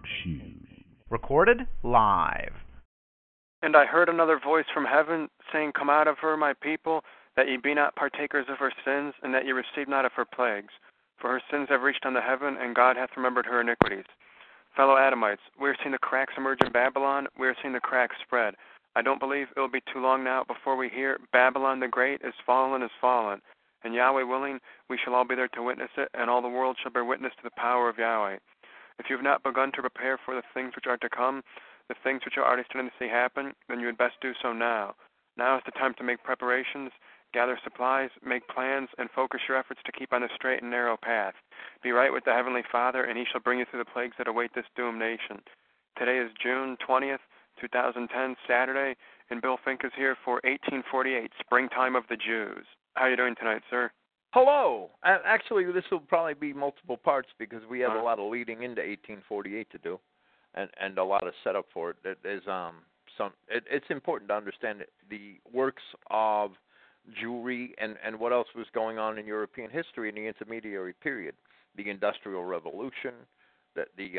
Recorded live. And I heard another voice from heaven saying, Come out of her, my people, that ye be not partakers of her sins, and that ye receive not of her plagues. For her sins have reached unto heaven, and God hath remembered her iniquities. Fellow Adamites, we are seeing the cracks emerge in Babylon. We are seeing the cracks spread. I don't believe it will be too long now before we hear Babylon the Great is fallen, and Yahweh willing, we shall all be there to witness it, and all the world shall bear witness to the power of Yahweh. If you have not begun to prepare for the things which are to come, the things which are already starting to see happen, then you had best do so now. Now is the time to make preparations, gather supplies, make plans, and focus your efforts to keep on the straight and narrow path. Be right with the Heavenly Father, and He shall bring you through the plagues that await this doomed nation. Today is June 20th, 2010, Saturday, and Bill Fink is here for 1848, Springtime of the Jews. How are you doing tonight, sir? Hello. Actually, this will probably be multiple parts because we have a lot of leading into 1848 to do, and a lot of setup for it. There's it's important to understand the works of Jewry and what else was going on in European history in the intermediary period, the Industrial Revolution, the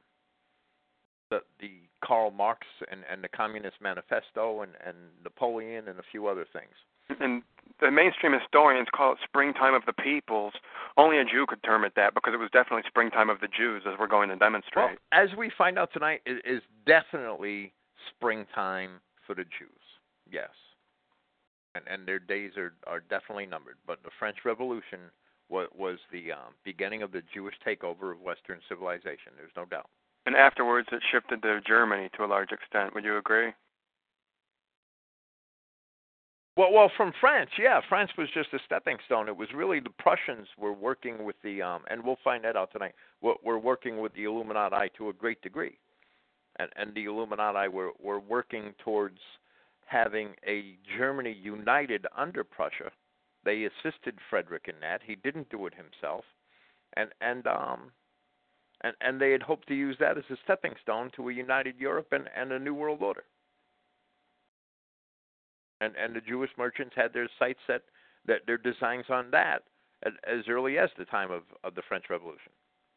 Karl Marx and the Communist Manifesto and Napoleon and a few other things. And the mainstream historians call it springtime of the peoples. Only a Jew could term it that because it was definitely springtime of the Jews, as we're going to demonstrate. Well, as we find out tonight, it is definitely springtime for the Jews, yes. And their days are definitely numbered. But the French Revolution was the beginning of the Jewish takeover of Western civilization, there's no doubt. And afterwards it shifted to Germany to a large extent. Would you agree? Well, from France, yeah. France was just a stepping stone. It was really the Prussians were working with the, and we'll find that out tonight, we're working with the Illuminati to a great degree. And the Illuminati were working towards having a Germany united under Prussia. They assisted Frederick in that. He didn't do it himself. And they had hoped to use that as a stepping stone to a united Europe and a new world order. And the Jewish merchants had their sights set, that their designs on that as early as the time of the French Revolution.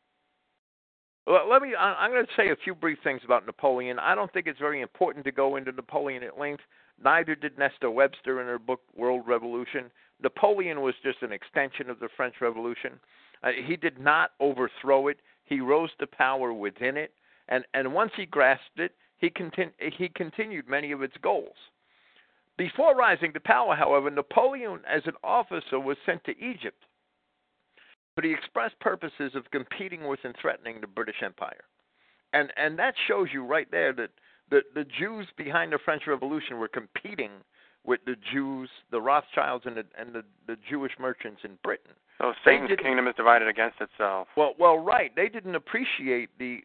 Well, I'm going to say a few brief things about Napoleon. I don't think it's very important to go into Napoleon at length. Neither did Nesta Webster in her book World Revolution. Napoleon was just an extension of the French Revolution. He did not overthrow it. He rose to power within it. And once he grasped it, he continued many of its goals. Before rising to power, however, Napoleon, as an officer, was sent to Egypt for the express purposes of competing with and threatening the British Empire. And that shows you right there that the Jews behind the French Revolution were competing with the Jews, the Rothschilds, and the Jewish merchants in Britain. So Satan's kingdom is divided against itself. Well, right. They didn't appreciate the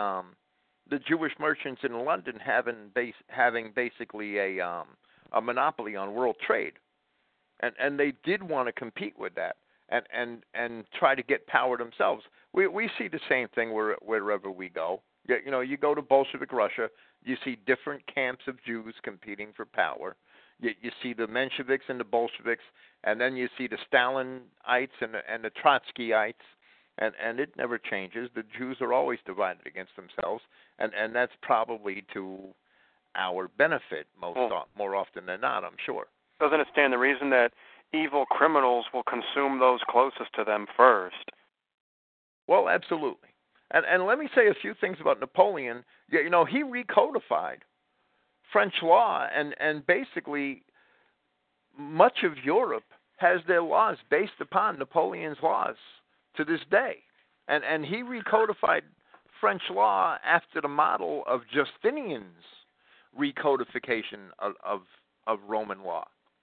Jewish merchants in London having basically a monopoly on world trade, and they did want to compete with that and try to get power themselves. We see the same thing wherever we go. You know, you go to Bolshevik Russia, you see different camps of Jews competing for power. You see the Mensheviks and the Bolsheviks, and then you see the Stalinites and the Trotskyites, and it never changes. The Jews are always divided against themselves, and that's probably to our benefit more often than not, I'm sure. Doesn't it stand the reason that evil criminals will consume those closest to them first? Well, absolutely. And let me say a few things about Napoleon. You know, he recodified French law, and basically much of Europe has their laws based upon Napoleon's laws to this day. And he recodified French law after the model of Justinian's recodification of Roman law.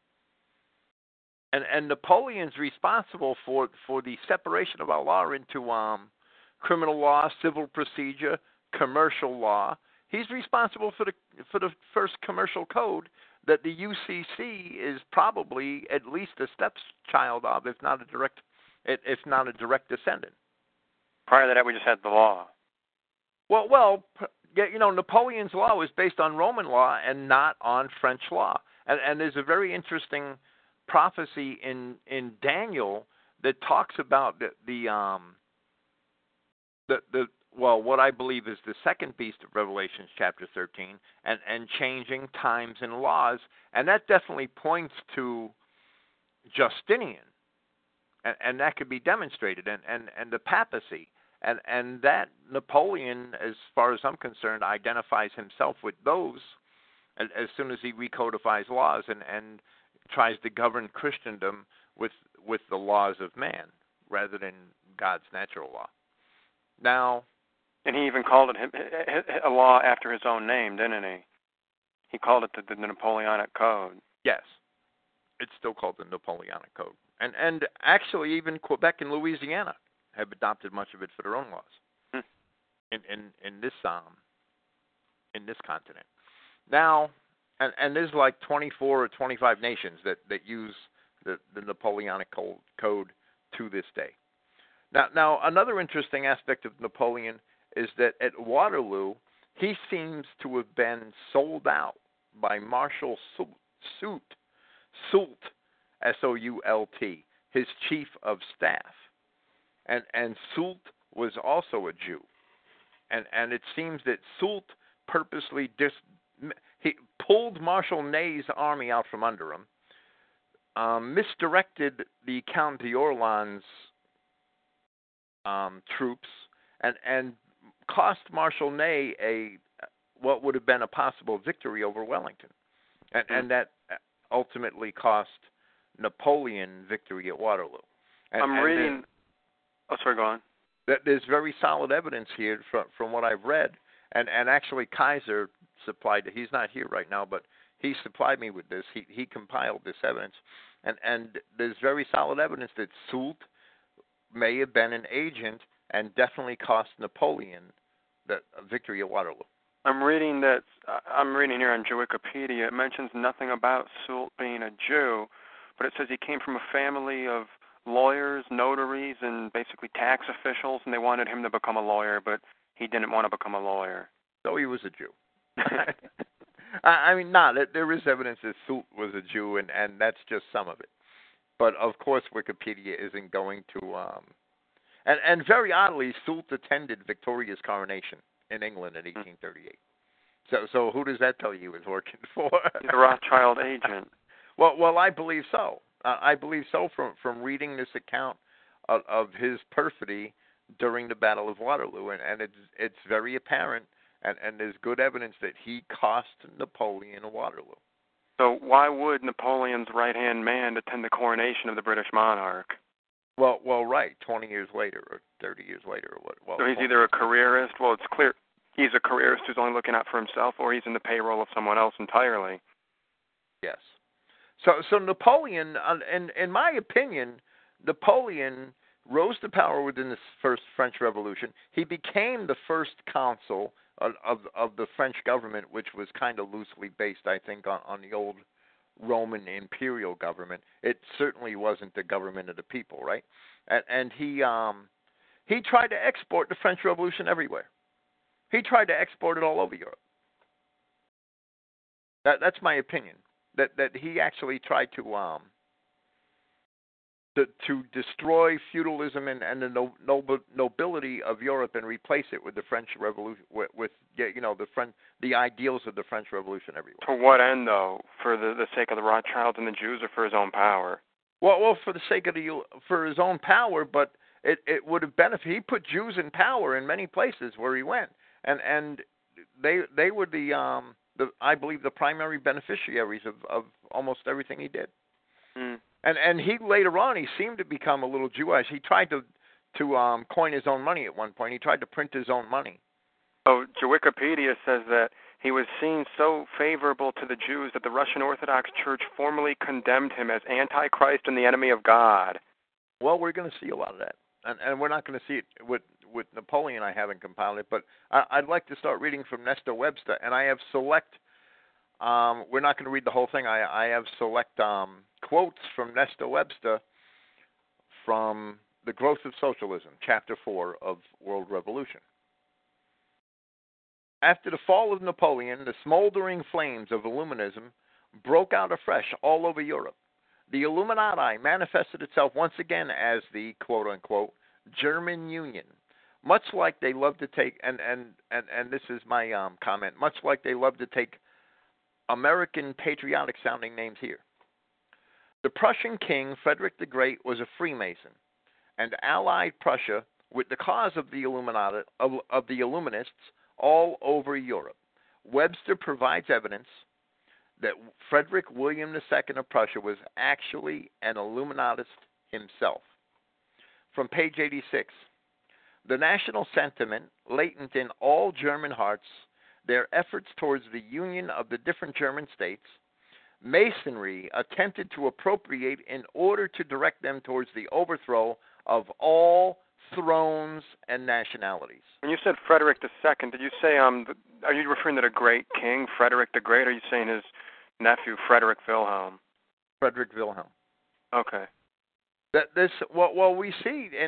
And Napoleon's responsible for the separation of our law into criminal law, civil procedure, commercial law. He's responsible for the first commercial code that the UCC is probably at least a stepchild of, if not a direct descendant. Prior to that, we just had the law. Well, you know, Napoleon's law was based on Roman law and not on French law. And there's a very interesting prophecy in Daniel that talks about the well, what I believe is the second beast of Revelation, chapter 13, and changing times and laws, and that definitely points to Justinian, and that could be demonstrated, and the papacy, and that Napoleon, as far as I'm concerned, identifies himself with those as soon as he recodifies laws and tries to govern Christendom with the laws of man rather than God's natural law. Now, and he even called it a law after his own name, didn't he? He called it the Napoleonic Code. Yes, it's still called the Napoleonic Code, and actually even Quebec and Louisiana have adopted much of it for their own laws in this continent. Now, and there's like 24 or 25 nations that use the Napoleonic Code to this day. Now, another interesting aspect of Napoleon is that at Waterloo, he seems to have been sold out by Marshal Soult, S-O-U-L-T, his chief of staff. And Soult was also a Jew. And it seems that Soult purposely he pulled Marshal Ney's army out from under him, misdirected the Count d'Orléans troops, and cost Marshal Ney what would have been a possible victory over Wellington, and that ultimately cost Napoleon victory at Waterloo. I'm reading. Sorry, go on. There's very solid evidence here from what I've read, and actually Kaiser supplied. He's not here right now, but he supplied me with this. He compiled this evidence, and there's very solid evidence that Soult may have been an agent and definitely cost Napoleon the victory at Waterloo. I'm reading here on Wikipedia. It mentions nothing about Soult being a Jew, but it says he came from a family of lawyers, notaries, and basically tax officials, and they wanted him to become a lawyer, but he didn't want to become a lawyer. So he was a Jew. There is evidence that Soult was a Jew, and that's just some of it. But, of course, Wikipedia isn't going to... And very oddly, Soult attended Victoria's coronation in England in 1838. So who does that tell you he was working for? He's a Rothschild agent. Well, I believe so. I believe so from reading this account of his perfidy during the Battle of Waterloo, and it's very apparent, and there's good evidence that he cost Napoleon Waterloo. So why would Napoleon's right-hand man attend the coronation of the British monarch? Well, right, 20 years later or 30 years later or what? Well, so he's either a careerist. Well, it's clear he's a careerist who's only looking out for himself, or he's in the payroll of someone else entirely. Yes. So Napoleon, in my opinion, Napoleon rose to power within the first French Revolution. He became the first consul of the French government, which was kind of loosely based, I think, on the old Roman imperial government. It certainly wasn't the government of the people, right? And he tried to export the French Revolution everywhere. He tried to export it all over Europe. That's my opinion. That he actually tried to destroy feudalism and the nobility of Europe and replace it with the French Revolution, with the ideals of the French Revolution everywhere. To what end, though? For the sake of the Rothschilds and the Jews, or for his own power? Well, for the sake of for his own power, but it would have benefited. He put Jews in power in many places where he went, and they were I believe the primary beneficiaries of almost everything he did. Mm. And he later on, he seemed to become a little Jewish. He tried to coin his own money at one point. He tried to print his own money. Oh, Wikipedia says that he was seen so favorable to the Jews that the Russian Orthodox Church formally condemned him as Antichrist and the enemy of God. Well, we're going to see a lot of that. And we're not going to see it with Napoleon. I haven't compiled it, but I'd like to start reading from Nestor Webster, and I have select. We're not going to read the whole thing. I have select quotes from Nestor Webster from The Growth of Socialism, Chapter 4 of World Revolution. After the fall of Napoleon, the smoldering flames of Illuminism broke out afresh all over Europe. The Illuminati manifested itself once again as the quote-unquote German Union, much like they love to take, and this is my comment, much like they love to take American patriotic sounding names here. The Prussian king, Frederick the Great, was a Freemason and allied Prussia with the cause of the Illuminati, of the Illuminists all over Europe. Webster provides evidence that Frederick William II of Prussia was actually an Illuminatist himself. From page 86, the national sentiment latent in all German hearts, their efforts towards the union of the different German states, Masonry attempted to appropriate in order to direct them towards the overthrow of all thrones and nationalities. When you said Frederick II, did you say, are you referring to the great king, Frederick the Great, or are you saying his nephew, Frederick Wilhelm? Frederick Wilhelm. Okay. We see in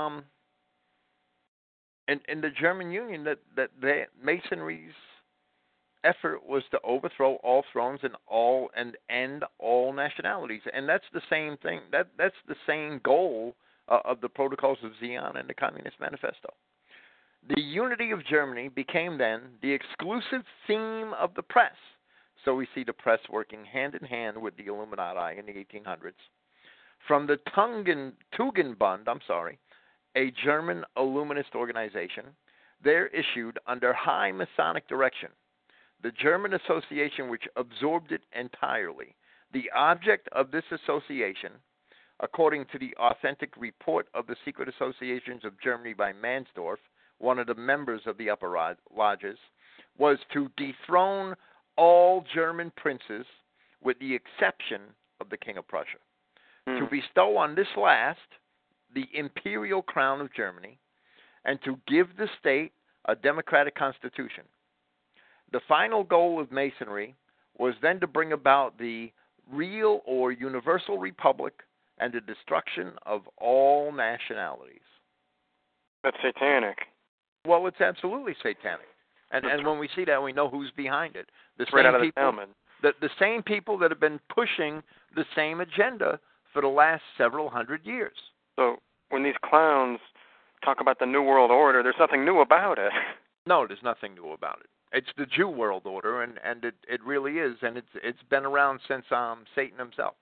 the German Union that the Masonry's effort was to overthrow all thrones and end all nationalities, and that's the same thing. That's the same goal of the Protocols of Zion and the Communist Manifesto. The unity of Germany became then the exclusive theme of the press. So we see the press working hand in hand with the Illuminati in the 1800s. From the Tugendbund, a German Illuminist organization, there issued under high Masonic direction the German Association, which absorbed it entirely. The object of this association, according to the authentic report of the Secret Associations of Germany by Mansdorf, one of the members of the upper lodges, was to dethrone all German princes with the exception of the King of Prussia, to bestow on this last the imperial crown of Germany, and to give the state a democratic constitution. The final goal of Masonry was then to bring about the real or universal republic and the destruction of all nationalities. That's satanic. Well, it's absolutely satanic. And when we see that, we know who's behind it. Right out of the Talmud. The same people that have been pushing the same agenda for the last several hundred years. So when these clowns talk about the New World Order, there's nothing new about it. No, there's nothing new about it. It's the Jew world order, and it really is, and it's been around since Satan himself.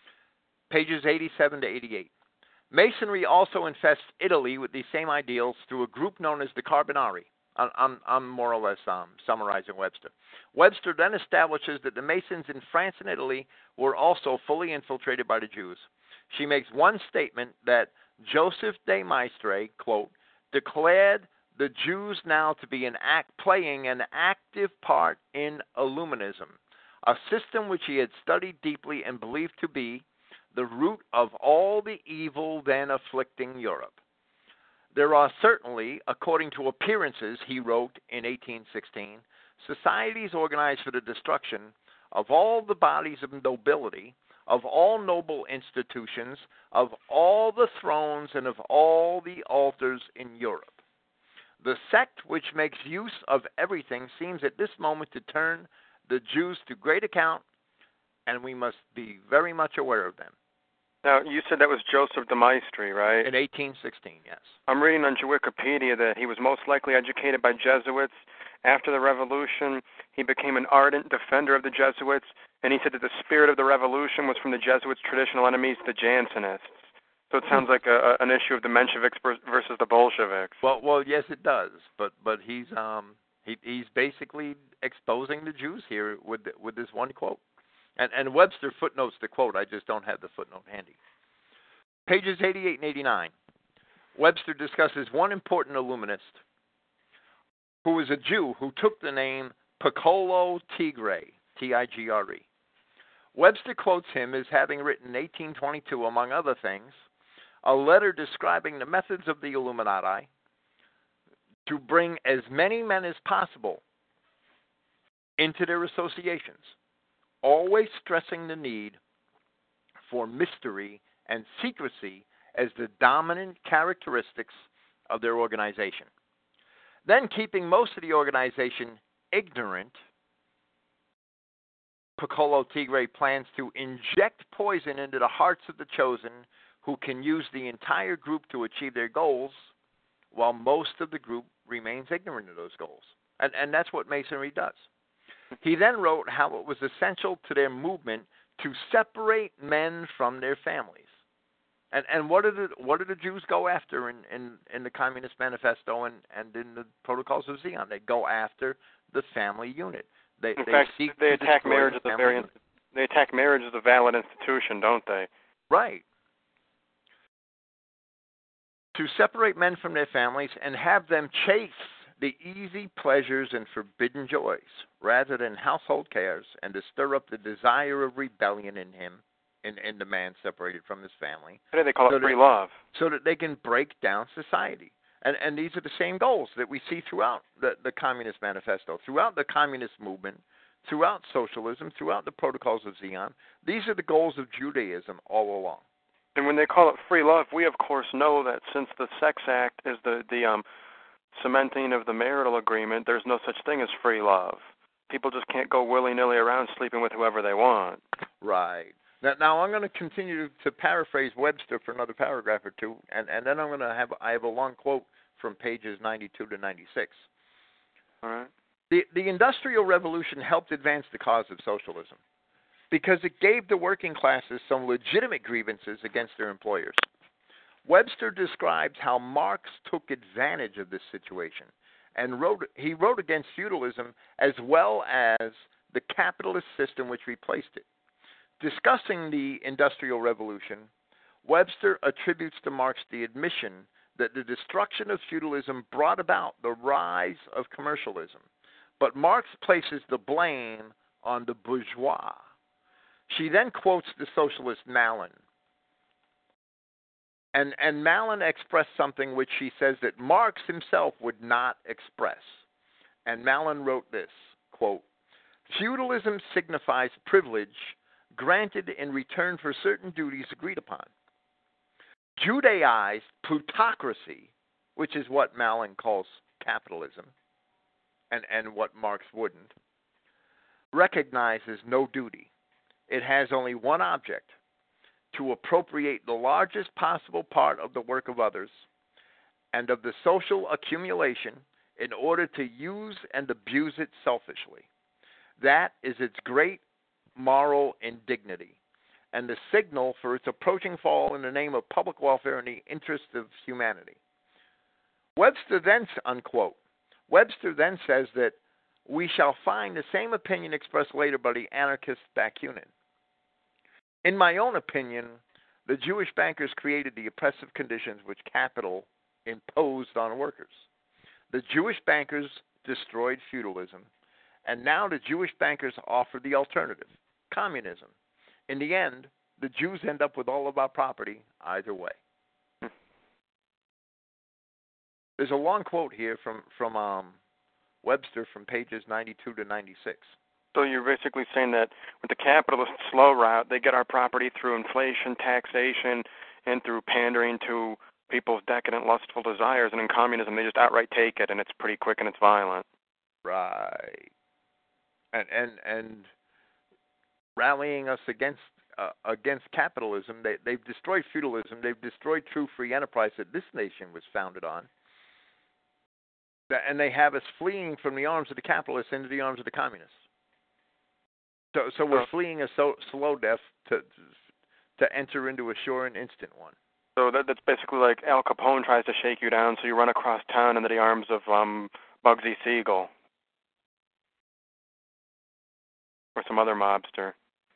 Pages 87 to 88. Masonry also infests Italy with these same ideals through a group known as the Carbonari. I'm more or less summarizing Webster. Webster then establishes that the Masons in France and Italy were also fully infiltrated by the Jews. She makes one statement that Joseph de Maistre, quote, declared the Jews now to be playing an active part in Illuminism, a system which he had studied deeply and believed to be the root of all the evil then afflicting Europe. There are certainly, according to appearances, he wrote in 1816, societies organized for the destruction of all the bodies of nobility, of all noble institutions, of all the thrones, and of all the altars in Europe. The sect which makes use of everything seems at this moment to turn the Jews to great account, and we must be very much aware of them. Now, you said that was Joseph de Maistre, right? In 1816, yes. I'm reading on Wikipedia that he was most likely educated by Jesuits. After the Revolution, he became an ardent defender of the Jesuits, and he said that the spirit of the Revolution was from the Jesuits' traditional enemies, the Jansenists. So it sounds like an issue of the Mensheviks versus the Bolsheviks. Well, yes, it does. But he's basically exposing the Jews here with this one quote. And Webster footnotes the quote. I just don't have the footnote handy. Pages 88 and 89. Webster discusses one important Illuminist who was a Jew who took the name Piccolo Tigre, Tigre. Webster quotes him as having written in 1822, among other things, a letter describing the methods of the Illuminati to bring as many men as possible into their associations, always stressing the need for mystery and secrecy as the dominant characteristics of their organization. Then, keeping most of the organization ignorant, Piccolo Tigre plans to inject poison into the hearts of the chosen, who can use the entire group to achieve their goals, while most of the group remains ignorant of those goals. And that's what Masonry does. He then wrote how it was essential to their movement to separate men from their families. And what did the Jews go after in the Communist Manifesto and in the Protocols of Zion? They go after the family unit. They attack marriage as they attack marriage as a valid institution, don't they? Right. To separate men from their families and have them chase the easy pleasures and forbidden joys rather than household cares, and to stir up the desire of rebellion in him, in the man separated from his family. Today they call it free love. So that they can break down society. And these are the same goals that we see throughout the Communist Manifesto, throughout the communist movement, throughout socialism, throughout the Protocols of Zion. These are the goals of Judaism all along. And when they call it free love, we of course know that since the Sex Act is the cementing of the marital agreement, there's no such thing as free love. People just can't go willy-nilly around sleeping with whoever they want. Right. Now I'm going to continue to paraphrase Webster for another paragraph or two, and then I have a long quote from pages 92 to 96. All right. The Industrial Revolution helped advance the cause of socialism because it gave the working classes some legitimate grievances against their employers. Webster describes how Marx took advantage of this situation and he wrote against feudalism as well as the capitalist system which replaced it. Discussing the Industrial Revolution, Webster attributes to Marx the admission that the destruction of feudalism brought about the rise of commercialism, but Marx places the blame on the bourgeois. She then quotes the socialist Malin. And Malin expressed something which she says that Marx himself would not express. And Malin wrote this, quote, "Feudalism signifies privilege granted in return for certain duties agreed upon. Judaized plutocracy, which is what Malin calls capitalism, and what Marx wouldn't, recognizes no duty. It has only one object, to appropriate the largest possible part of the work of others and of the social accumulation in order to use and abuse it selfishly. That is its great moral indignity, and the signal for its approaching fall in the name of public welfare and the interest of humanity." Webster then, unquote. Webster then says that we shall find the same opinion expressed later by the anarchist Bakunin. "In my own opinion, the Jewish bankers created the oppressive conditions which capital imposed on workers. The Jewish bankers destroyed feudalism, and now the Jewish bankers offer the alternative, communism. In the end, the Jews end up with all of our property either way." There's a long quote here from Webster from pages 92 to 96. So you're basically saying that with the capitalist slow route, they get our property through inflation, taxation, and through pandering to people's decadent, lustful desires. And in communism, they just outright take it, and it's pretty quick and it's violent. Right. And rallying us against capitalism, they've destroyed feudalism. They've destroyed true free enterprise that this nation was founded on. And they have us fleeing from the arms of the capitalists into the arms of the communists. So we're fleeing a slow death to enter into a sure and instant one. So that's basically like Al Capone tries to shake you down, so you run across town into the arms of Bugsy Siegel or some other mobster.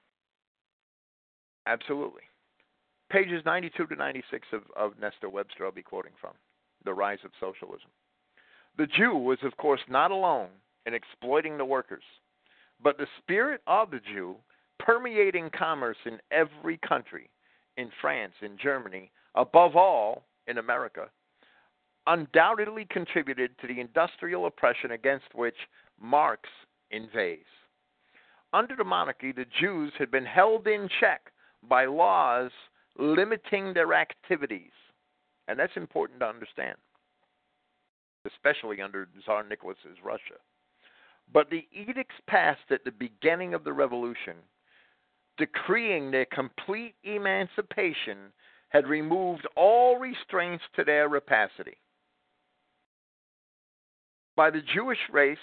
Absolutely. Pages 92 to 96 of Nestor Webster I'll be quoting from, The Rise of Socialism. "The Jew was, of course, not alone in exploiting the workers, but the spirit of the Jew, permeating commerce in every country, in France, in Germany, above all in America, undoubtedly contributed to the industrial oppression against which Marx inveighs. Under the monarchy, the Jews had been held in check by laws limiting their activities." And that's important to understand, especially under Tsar Nicholas's Russia. "But the edicts passed at the beginning of the revolution, decreeing their complete emancipation, had removed all restraints to their rapacity. By the Jewish race,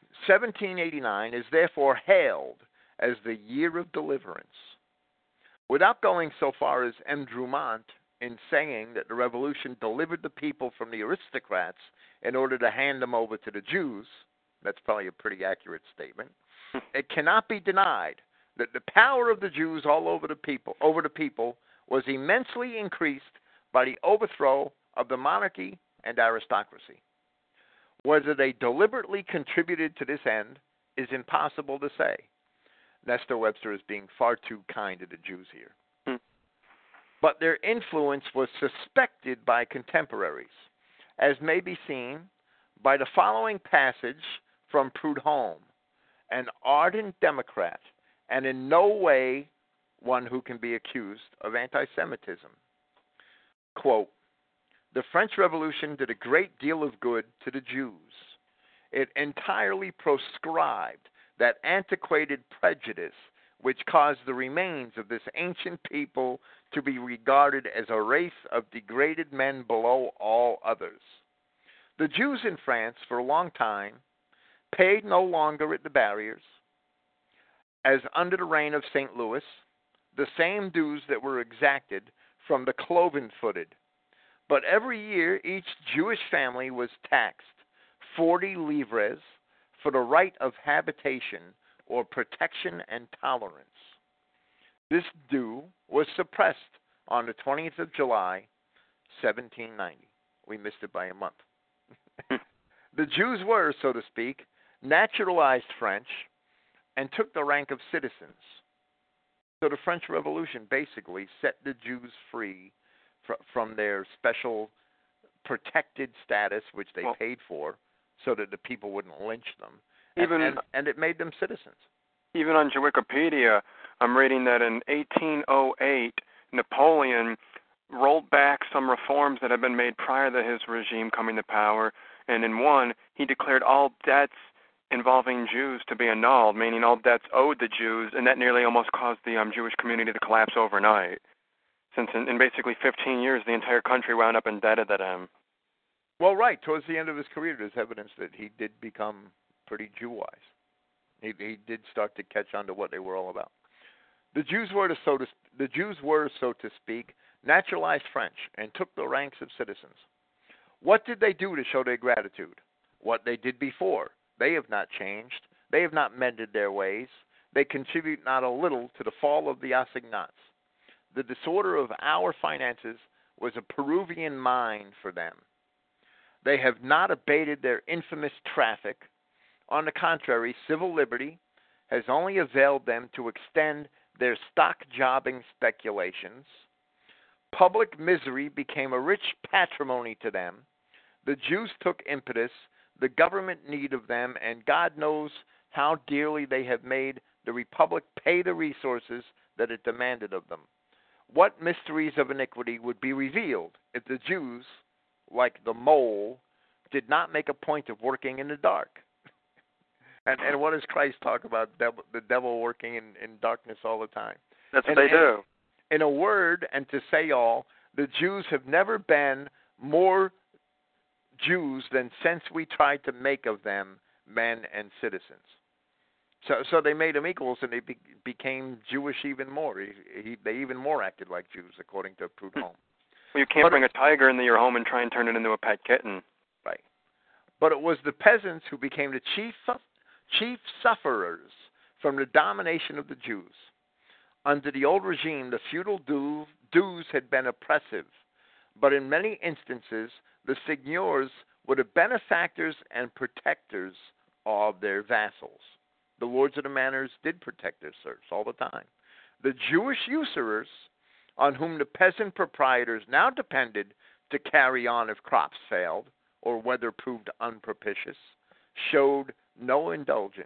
1789 is therefore hailed as the year of deliverance. Without going so far as M. Drumont in saying that the revolution delivered the people from the aristocrats in order to hand them over to the Jews, that's probably a pretty accurate statement, it cannot be denied that the power of the Jews over the people was immensely increased by the overthrow of the monarchy and aristocracy. Whether they deliberately contributed to this end is impossible to say. Nestor Webster is being far too kind to the Jews here. But their influence was suspected by contemporaries, as may be seen by the following passage from Prudhomme, an ardent Democrat, and in no way one who can be accused of anti-Semitism. Quote, "The French Revolution did a great deal of good to the Jews. It entirely proscribed that antiquated prejudice which caused the remains of this ancient people to be regarded as a race of degraded men below all others. The Jews in France, for a long time, paid no longer at the barriers, as under the reign of St. Louis, the same dues that were exacted from the cloven-footed. But every year each Jewish family was taxed 40 livres for the right of habitation or protection and tolerance. This due was suppressed on the 20th of July, 1790. We missed it by a month. The Jews were, so to speak, naturalized French and took the rank of citizens. So the French Revolution basically set the Jews free from their special protected status, which they paid for, so that the people wouldn't lynch them. And it made them citizens. Even on Wikipedia, I'm reading that in 1808, Napoleon rolled back some reforms that had been made prior to his regime coming to power, and in one, he declared all debts involving Jews to be annulled, meaning all debts owed the Jews, and that nearly almost caused the Jewish community to collapse overnight. Since in basically 15 years, the entire country wound up indebted to them. Well, right. Towards the end of his career, there's evidence that he did become pretty Jew-wise. He did start to catch on to what they were all about. The Jews were, so to speak, naturalized French and took the ranks of citizens. What did they do to show their gratitude? What they did before. They have not changed. They have not mended their ways. They contribute not a little to the fall of the assignats. The disorder of our finances was a Peruvian mine for them. They have not abated their infamous traffic. On the contrary, civil liberty has only availed them to extend their stock-jobbing speculations. Public misery became a rich patrimony to them. The Jews took impetus, the government need of them, and God knows how dearly they have made the Republic pay the resources that it demanded of them. What mysteries of iniquity would be revealed if the Jews, like the mole, did not make a point of working in the dark? And what does Christ talk about? The devil working in darkness all the time. That's what they do. In a word, and to say all, the Jews have never been more Jews than since we tried to make of them men and citizens. So they made them equals, and they became Jewish even more. They even more acted like Jews, according to Prudhomme. Well, you can't bring a tiger into your home and try and turn it into a pet kitten. Right. But it was the peasants who became the chief sufferers from the domination of the Jews. Under the old regime, the feudal dues had been oppressive, but in many instances, the seigneurs were the benefactors and protectors of their vassals. The lords of the manors did protect their serfs all the time. The Jewish usurers, on whom the peasant proprietors now depended to carry on if crops failed or weather proved unpropitious, showed no indulgence.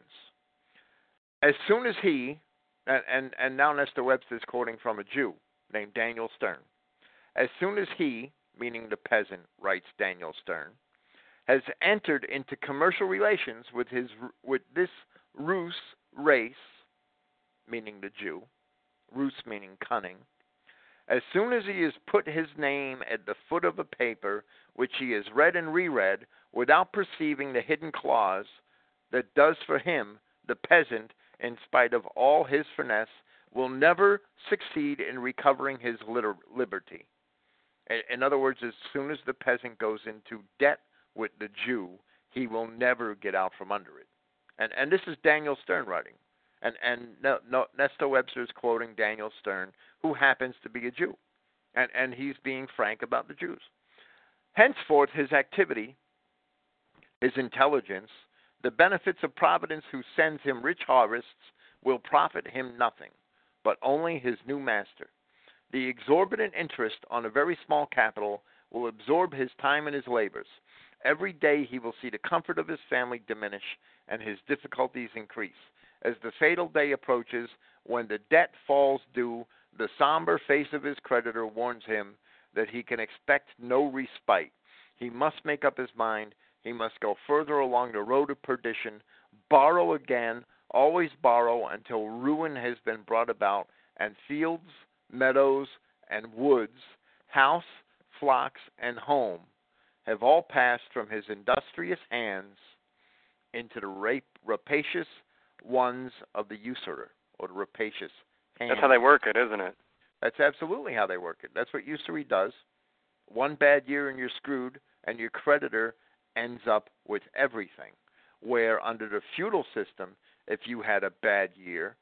As soon as he, and now Nestor Webster is quoting from a Jew named Daniel Stern, as soon as he, meaning the peasant, writes Daniel Stern, has entered into commercial relations with this Rus race, meaning the Jew, Rus meaning cunning, As soon as he has put his name at the foot of a paper which he has read and reread without perceiving the hidden clause that does for him, the peasant, in spite of all his finesse, will never succeed in recovering his liberty. In other words, as soon as the peasant goes into debt with the Jew, he will never get out from under it. And this is Daniel Stern writing. And Nestor Webster is quoting Daniel Stern, who happens to be a Jew. And he's being frank about the Jews. Henceforth, his activity, his intelligence, the benefits of providence who sends him rich harvests will profit him nothing, but only his new master. The exorbitant interest on a very small capital will absorb his time and his labors. Every day he will see the comfort of his family diminish and his difficulties increase. As the fatal day approaches, when the debt falls due, the somber face of his creditor warns him that he can expect no respite. He must make up his mind. He must go further along the road of perdition, borrow again, always borrow until ruin has been brought about, and fields, meadows, and woods, house, flocks, and home have all passed from his industrious hands into the rapacious ones of the usurer, or the rapacious hands. That's how they work it, isn't it? That's absolutely how they work it. That's what usury does. One bad year and you're screwed, and your creditor ends up with everything. Where under the feudal system, if you had a bad year,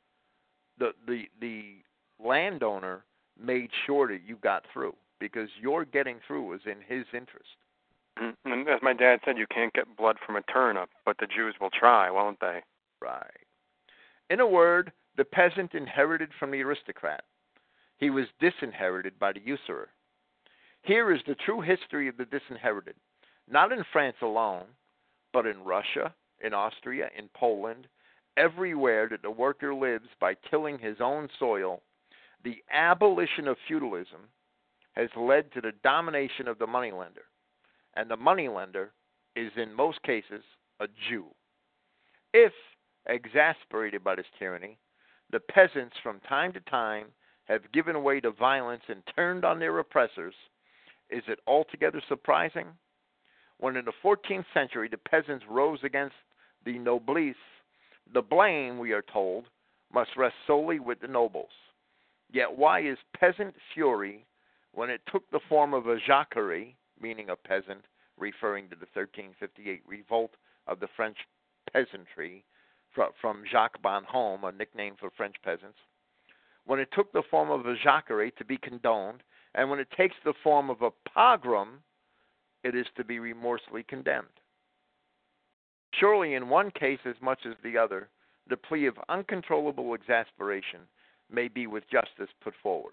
the landowner made sure that you got through, because your getting through was in his interest. And as my dad said, you can't get blood from a turnip, but the Jews will try, won't they? Right. In a word, the peasant inherited from the aristocrat. He was disinherited by the usurer. Here is the true history of the disinherited, not in France alone, but in Russia, in Austria, in Poland, everywhere that the worker lives by tilling his own soil. The abolition of feudalism has led to the domination of the moneylender, and the moneylender is in most cases a Jew. If, exasperated by this tyranny, the peasants from time to time have given way to violence and turned on their oppressors, is it altogether surprising? When in the 14th century the peasants rose against the noblesse, the blame, we are told, must rest solely with the nobles. Yet why is peasant fury, when it took the form of a jacquerie, meaning a peasant, referring to the 1358 revolt of the French peasantry from Jacques Bonhomme, a nickname for French peasants, when it took the form of a jacquerie to be condoned, and when it takes the form of a pogrom, it is to be remorselessly condemned. Surely in one case as much as the other, the plea of uncontrollable exasperation may be with justice put forward.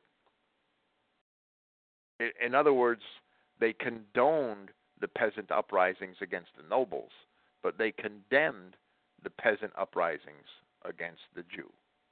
In other words, they condoned the peasant uprisings against the nobles, but they condemned the peasant uprisings against the Jew.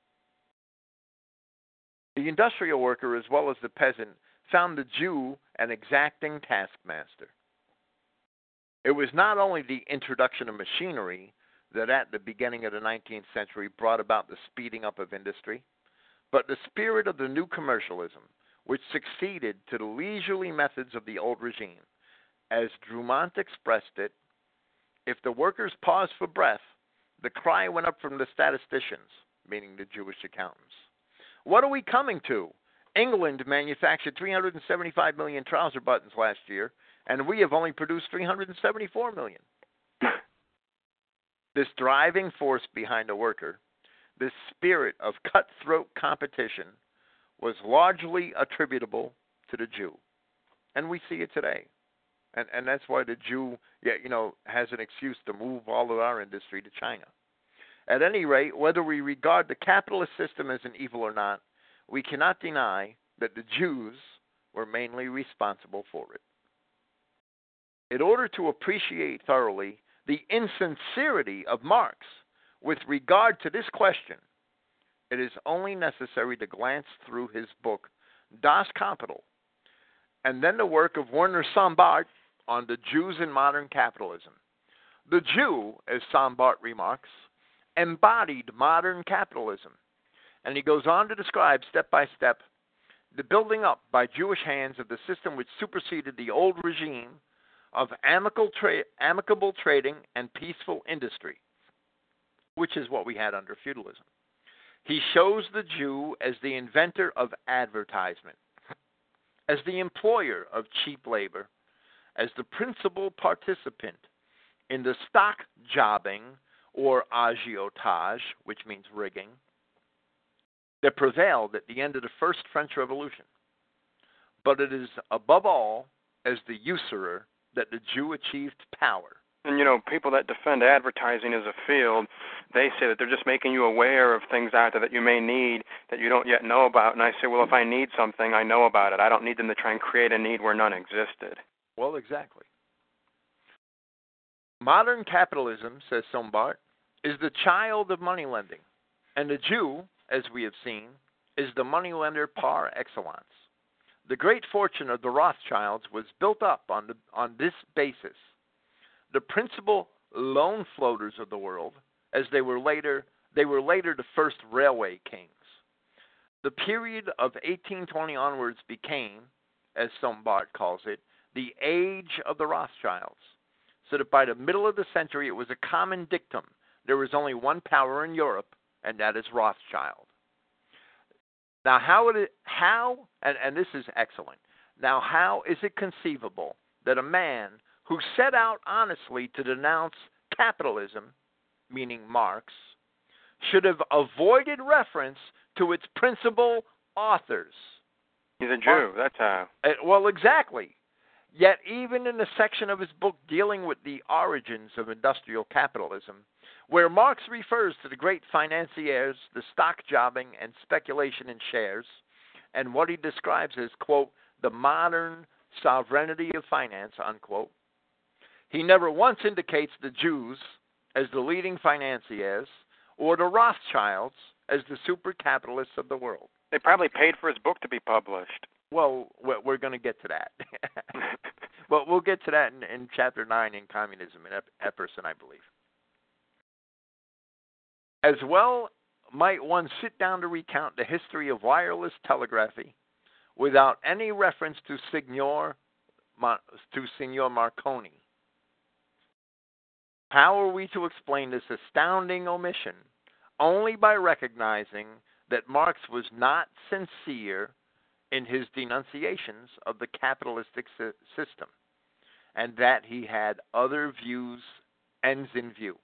The industrial worker, as well as the peasant, found the Jew an exacting taskmaster. It was not only the introduction of machinery that at the beginning of the 19th century brought about the speeding up of industry, but the spirit of the new commercialism, which succeeded to the leisurely methods of the old regime. As Drumont expressed it, if the workers paused for breath, the cry went up from the statisticians, meaning the Jewish accountants. What are we coming to? England manufactured 375 million trouser buttons last year, and we have only produced 374 million. This driving force behind the worker, this spirit of cutthroat competition, was largely attributable to the Jew. And we see it today. And that's why the Jew, has an excuse to move all of our industry to China. At any rate, whether we regard the capitalist system as an evil or not, we cannot deny that the Jews were mainly responsible for it. In order to appreciate thoroughly the insincerity of Marx with regard to this question, it is only necessary to glance through his book, Das Kapital, and then the work of Werner Sombart on the Jews in modern capitalism. The Jew, as Sombart remarks, embodied modern capitalism. And he goes on to describe step by step the building up by Jewish hands of the system which superseded the old regime of amicable trading and peaceful industry, which is what we had under feudalism. He shows the Jew as the inventor of advertisement, as the employer of cheap labor, as the principal participant in the stock jobbing or agiotage, which means rigging, that prevailed at the end of the First French Revolution. But it is above all as the usurer that the Jew achieved power. And, people that defend advertising as a field, they say that they're just making you aware of things out there that you may need that you don't yet know about. And I say, well, if I need something, I know about it. I don't need them to try and create a need where none existed. Well, exactly. Modern capitalism, says Sombart, is the child of money lending. And the Jew, as we have seen, is the moneylender par excellence. The great fortune of the Rothschilds was built up on this basis. The principal loan floaters of the world, as they were later the first railway kings. The period of 1820 onwards became, as Sombart calls it, the age of the Rothschilds, so that by the middle of the century it was a common dictum: there was only one power in Europe, and that is Rothschild. Now, and this is excellent. Now, how is it conceivable that a man who set out honestly to denounce capitalism, meaning Marx, should have avoided reference to its principal authors? He's a Jew, that's how. Well, exactly. Yet even in the section of his book dealing with the origins of industrial capitalism, where Marx refers to the great financiers, the stock jobbing and speculation in shares, and what he describes as, quote, the modern sovereignty of finance, unquote, he never once indicates the Jews as the leading financiers or the Rothschilds as the super capitalists of the world. They probably paid for his book to be published. Well, we're going to get to that. But we'll get to that in Chapter 9 in Communism in Epperson, I believe. As well might one sit down to recount the history of wireless telegraphy without any reference to Signor Marconi. How are we to explain this astounding omission? Only by recognizing that Marx was not sincere in his denunciations of the capitalistic system, and that he had other ends in view.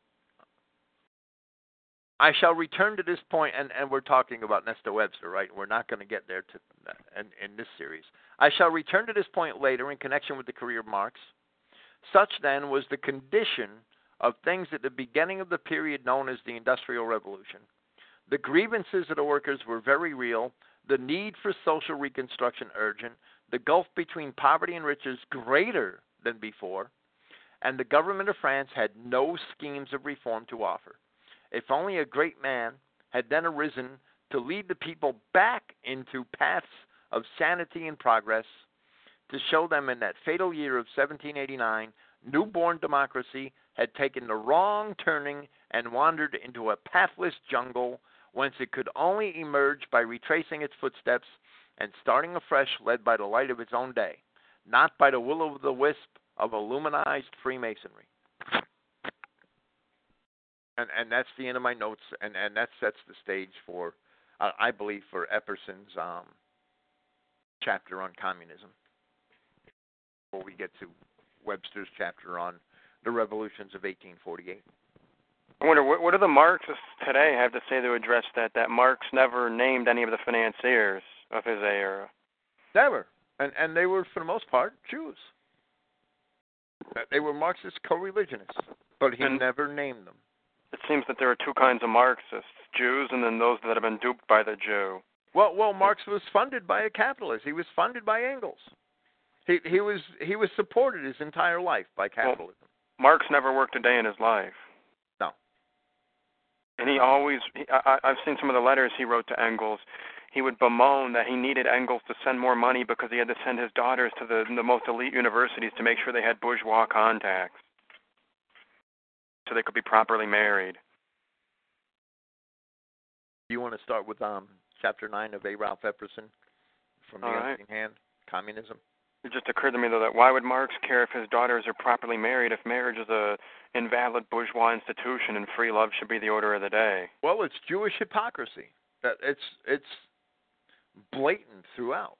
I shall return to this point, and we're talking about Nesta Webster, right? We're not going to get there in this series. I shall return to this point later in connection with the career of Marx. Such, then, was the condition of things at the beginning of the period known as the Industrial Revolution. The grievances of the workers were very real, the need for social reconstruction urgent, the gulf between poverty and riches greater than before, and the government of France had no schemes of reform to offer. If only a great man had then arisen to lead the people back into paths of sanity and progress, to show them in that fatal year of 1789, newborn democracy had taken the wrong turning and wandered into a pathless jungle whence it could only emerge by retracing its footsteps and starting afresh, led by the light of its own day, not by the will-o'-the-wisp of illuminized Freemasonry. And that's the end of my notes, and that sets the stage for, I believe, for Epperson's chapter on communism, before we get to Webster's chapter on the revolutions of 1848. I wonder, what do the Marxists today have to say to address that Marx never named any of the financiers of his era? Never. And they were, for the most part, Jews. They were Marxist co-religionists, but he never named them. It seems that there are two kinds of Marxists, Jews and then those that have been duped by the Jew. Well, Marx was funded by a capitalist. He was funded by Engels. He was supported his entire life by capitalism. Well, Marx never worked a day in his life. No. And I've seen some of the letters he wrote to Engels. He would bemoan that he needed Engels to send more money because he had to send his daughters to the most elite universities to make sure they had bourgeois contacts, so they could be properly married. You want to start with Chapter 9 of A. Ralph Epperson from the All right. unseen hand, communism. It just occurred to me, though, that why would Marx care if his daughters are properly married if marriage is a invalid bourgeois institution and free love should be the order of the day? Well, it's Jewish hypocrisy. That it's blatant throughout.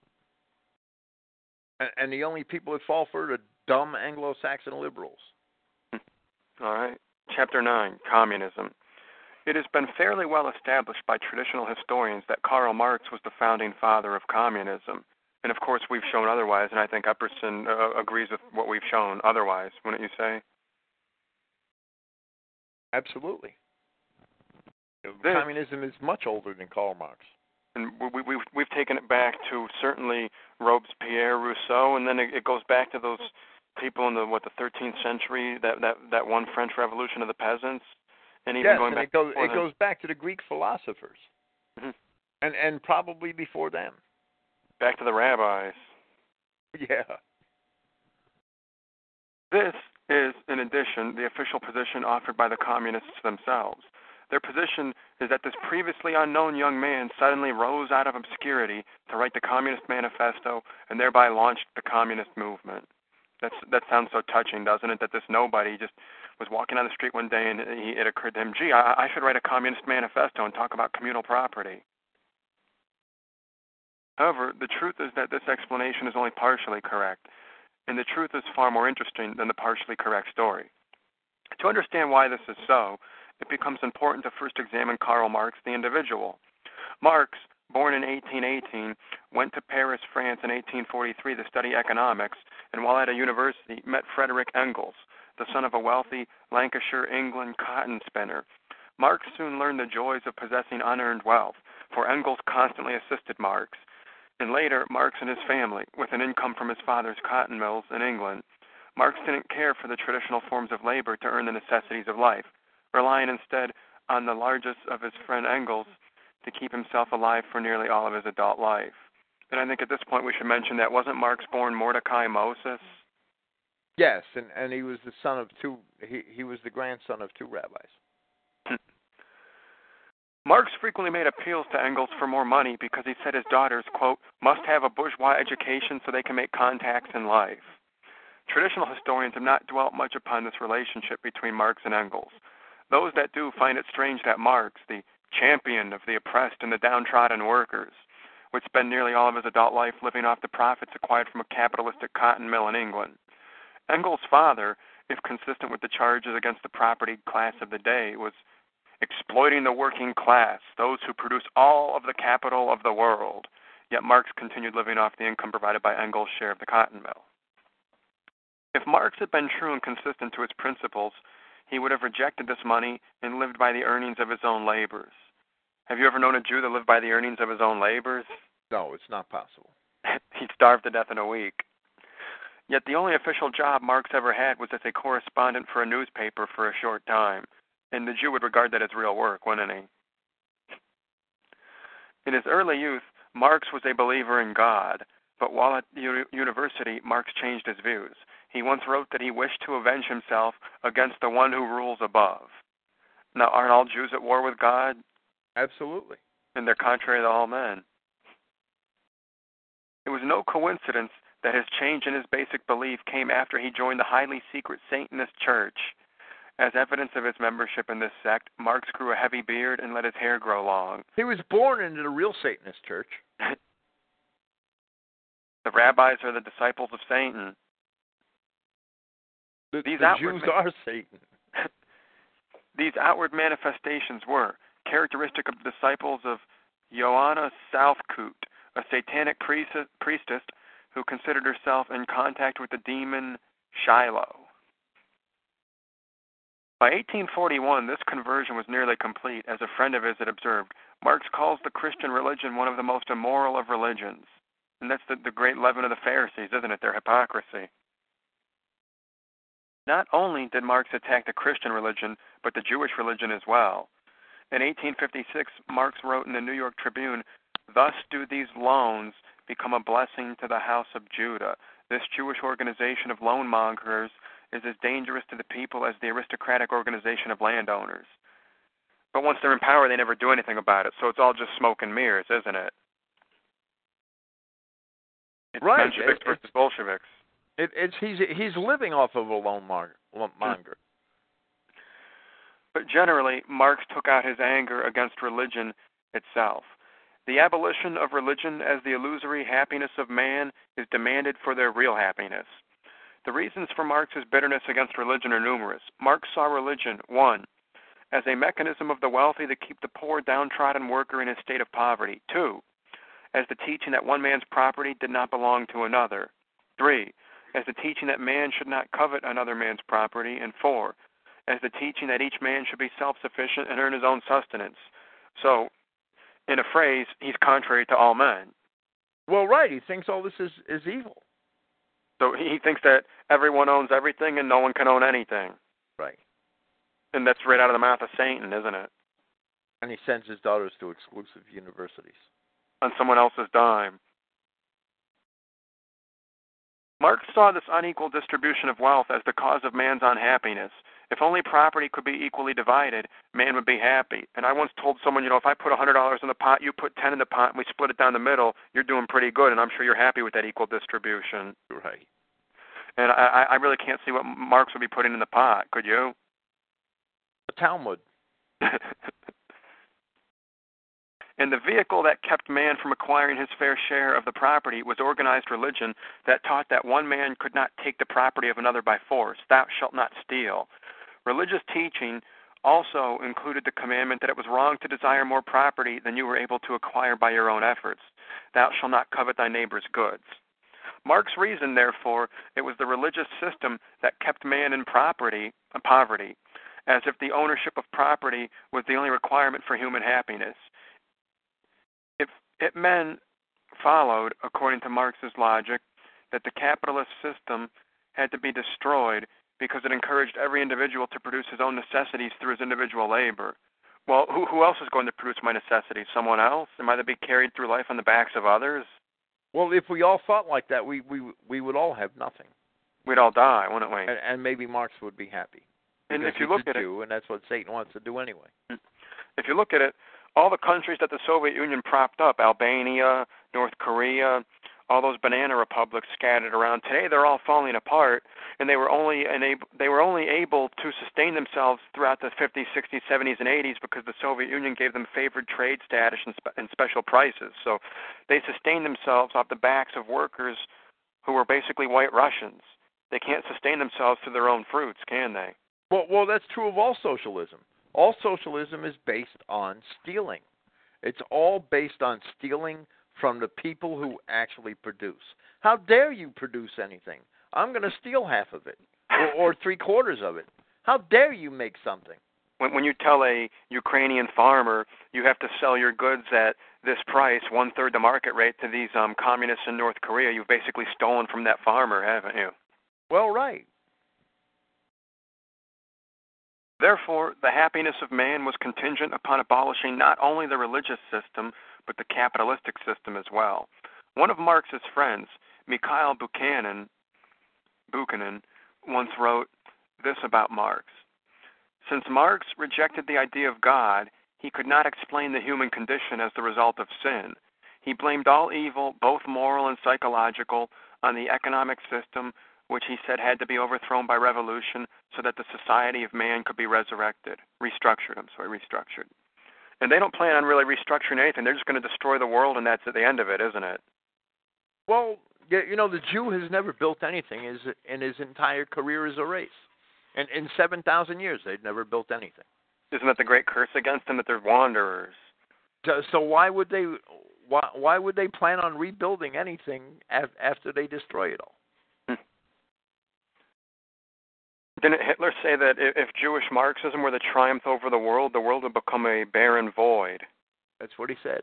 And the only people that fall for it are dumb Anglo-Saxon liberals. All right. Chapter 9, Communism. It has been fairly well established by traditional historians that Karl Marx was the founding father of communism. And, of course, we've shown otherwise, and I think Epperson agrees with what we've shown otherwise, wouldn't you say? Absolutely. Communism is much older than Karl Marx. And we've taken it back to certainly Robespierre, Rousseau, and then it goes back to those people in the 13th century, that one French Revolution of the peasants, and even going back. It goes back to the Greek philosophers, and probably before them. Back to the rabbis. Yeah. This is, in addition, the official position offered by the communists themselves. Their position is that this previously unknown young man suddenly rose out of obscurity to write the Communist Manifesto and thereby launched the communist movement. That sounds so touching, doesn't it, that this nobody just was walking on the street one day and it occurred to him, gee, I should write a Communist Manifesto and talk about communal property. However, the truth is that this explanation is only partially correct, and the truth is far more interesting than the partially correct story. To understand why this is so, it becomes important to first examine Karl Marx, the individual. Marx, born in 1818, went to Paris, France in 1843 to study economics, and while at a university, met Frederick Engels, the son of a wealthy Lancashire, England cotton spinner. Marx soon learned the joys of possessing unearned wealth, for Engels constantly assisted Marx. And later, Marx and his family, with an income from his father's cotton mills in England. Marx didn't care for the traditional forms of labor to earn the necessities of life, relying instead on the largesse of his friend Engels to keep himself alive for nearly all of his adult life. And I think at this point we should mention that wasn't Marx born Mordecai Moses? Yes, and he was the son of two. He was the grandson of two rabbis. Marx frequently made appeals to Engels for more money because he said his daughters, quote, must have a bourgeois education so they can make contacts in life. Traditional historians have not dwelt much upon this relationship between Marx and Engels. Those that do find it strange that Marx, the champion of the oppressed and the downtrodden workers, would spend nearly all of his adult life living off the profits acquired from a capitalistic cotton mill in England. Engels' father, if consistent with the charges against the property class of the day, was exploiting the working class, those who produce all of the capital of the world. Yet Marx continued living off the income provided by Engels' share of the cotton mill. If Marx had been true and consistent to his principles, he would have rejected this money and lived by the earnings of his own labors. Have you ever known a Jew that lived by the earnings of his own labors? No, it's not possible. He'd starve to death in a week. Yet the only official job Marx ever had was as a correspondent for a newspaper for a short time. And the Jew would regard that as real work, wouldn't he? In his early youth, Marx was a believer in God, but while at university, Marx changed his views. He once wrote that he wished to avenge himself against the one who rules above. Now, aren't all Jews at war with God? Absolutely. And they're contrary to all men. It was no coincidence that his change in his basic belief came after he joined the highly secret Satanist church. As evidence of his membership in this sect, Marx grew a heavy beard and let his hair grow long. He was born into the real Satanist church. The rabbis are the disciples of Satan. The Jews are Satan. These outward manifestations were characteristic of the disciples of Johanna Southcote, a satanic priestess who considered herself in contact with the demon Shiloh. By 1841, this conversion was nearly complete, as a friend of his had observed. Marx calls the Christian religion one of the most immoral of religions. And that's the great leaven of the Pharisees, isn't it? Their hypocrisy. Not only did Marx attack the Christian religion, but the Jewish religion as well. In 1856, Marx wrote in the New York Tribune, "Thus do these loans become a blessing to the house of Judah. This Jewish organization of loan mongers is as dangerous to the people as the aristocratic organization of landowners." But once they're in power, they never do anything about it, so it's all just smoke and mirrors, isn't it? It's Right. Mensheviks versus Bolsheviks. He's living off of a loan monger. But generally, Marx took out his anger against religion itself. The abolition of religion as the illusory happiness of man is demanded for their real happiness. The reasons for Marx's bitterness against religion are numerous. Marx saw religion, 1, as a mechanism of the wealthy to keep the poor, downtrodden worker in a state of poverty. 2, as the teaching that one man's property did not belong to another. 3, as the teaching that man should not covet another man's property. And 4, as the teaching that each man should be self-sufficient and earn his own sustenance. So, in a phrase, he's contrary to all men. Well, right. He thinks all this is evil. So he thinks that everyone owns everything and no one can own anything. Right. And that's right out of the mouth of Satan, isn't it? And he sends his daughters to exclusive universities. On someone else's dime. Marx saw this unequal distribution of wealth as the cause of man's unhappiness. If only property could be equally divided, man would be happy. And I once told someone, if I put $100 in the pot, you put 10 in the pot, and we split it down the middle, you're doing pretty good, and I'm sure you're happy with that equal distribution. Right. And I really can't see what Marx would be putting in the pot. Could you? The Talmud. And the vehicle that kept man from acquiring his fair share of the property was organized religion that taught that one man could not take the property of another by force. Thou shalt not steal. Religious teaching also included the commandment that it was wrong to desire more property than you were able to acquire by your own efforts. Thou shalt not covet thy neighbor's goods. Marx reasoned, therefore, it was the religious system that kept man in poverty, as if the ownership of property was the only requirement for human happiness. If men followed, according to Marx's logic, that the capitalist system had to be destroyed because it encouraged every individual to produce his own necessities through his individual labor. Well, who else is going to produce my necessities? Someone else? Am I to be carried through life on the backs of others? Well, if we all thought like that, we would all have nothing. We'd all die, wouldn't we? And maybe Marx would be happy. And if you look at it, and that's what Satan wants to do anyway. If you look at it, all the countries that the Soviet Union propped up, Albania, North Korea, all those banana republics scattered around, today they're all falling apart, and they were only able to sustain themselves throughout the 50s, 60s, 70s, and 80s because the Soviet Union gave them favored trade status and special prices. So they sustained themselves off the backs of workers who were basically white Russians. They can't sustain themselves through their own fruits, can they? Well, that's true of all socialism. All socialism is based on stealing. It's all based on stealing from the people who actually produce. How dare you produce anything? I'm going to steal half of it or 3/4 of it. How dare you make something? When you tell a Ukrainian farmer you have to sell your goods at this price, 1/3 the market rate, to these communists in North Korea, you've basically stolen from that farmer, haven't you? Well, right. Therefore, the happiness of man was contingent upon abolishing not only the religious system, but the capitalistic system as well. One of Marx's friends, Mikhail Buchanan, once wrote this about Marx. Since Marx rejected the idea of God, he could not explain the human condition as the result of sin. He blamed all evil, both moral and psychological, on the economic system, which he said had to be overthrown by revolution so that the society of man could be restructured. And they don't plan on really restructuring anything. They're just going to destroy the world, and that's at the end of it, isn't it? Well, the Jew has never built anything in his entire career as a race. And in 7,000 years, they've never built anything. Isn't that the great curse against them, that they're wanderers? So why would they plan on rebuilding anything after they destroy it all? Didn't Hitler say that if Jewish Marxism were the triumph over the world would become a barren void? That's what he said.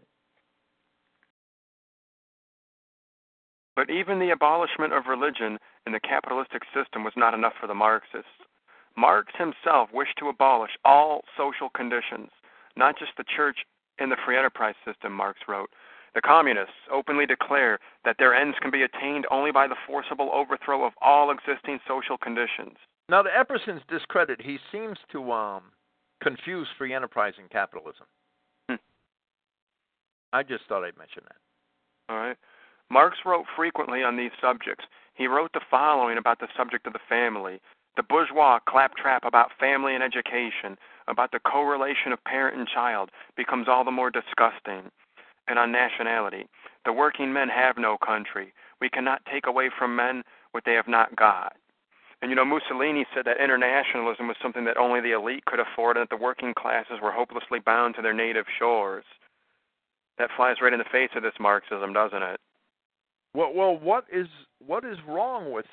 But even the abolishment of religion in the capitalistic system was not enough for the Marxists. Marx himself wished to abolish all social conditions, not just the church and the free enterprise system, Marx wrote. The communists openly declare that their ends can be attained only by the forcible overthrow of all existing social conditions. Now, to Epperson's discredit, he seems to confuse free enterprise and capitalism. I just thought I'd mention that. All right. Marx wrote frequently on these subjects. He wrote the following about the subject of the family. The bourgeois claptrap about family and education, about the correlation of parent and child, becomes all the more disgusting. And on nationality, the working men have no country. We cannot take away from men what they have not got. And Mussolini said that internationalism was something that only the elite could afford and that the working classes were hopelessly bound to their native shores. That flies right in the face of this Marxism, doesn't it? Well, what is wrong with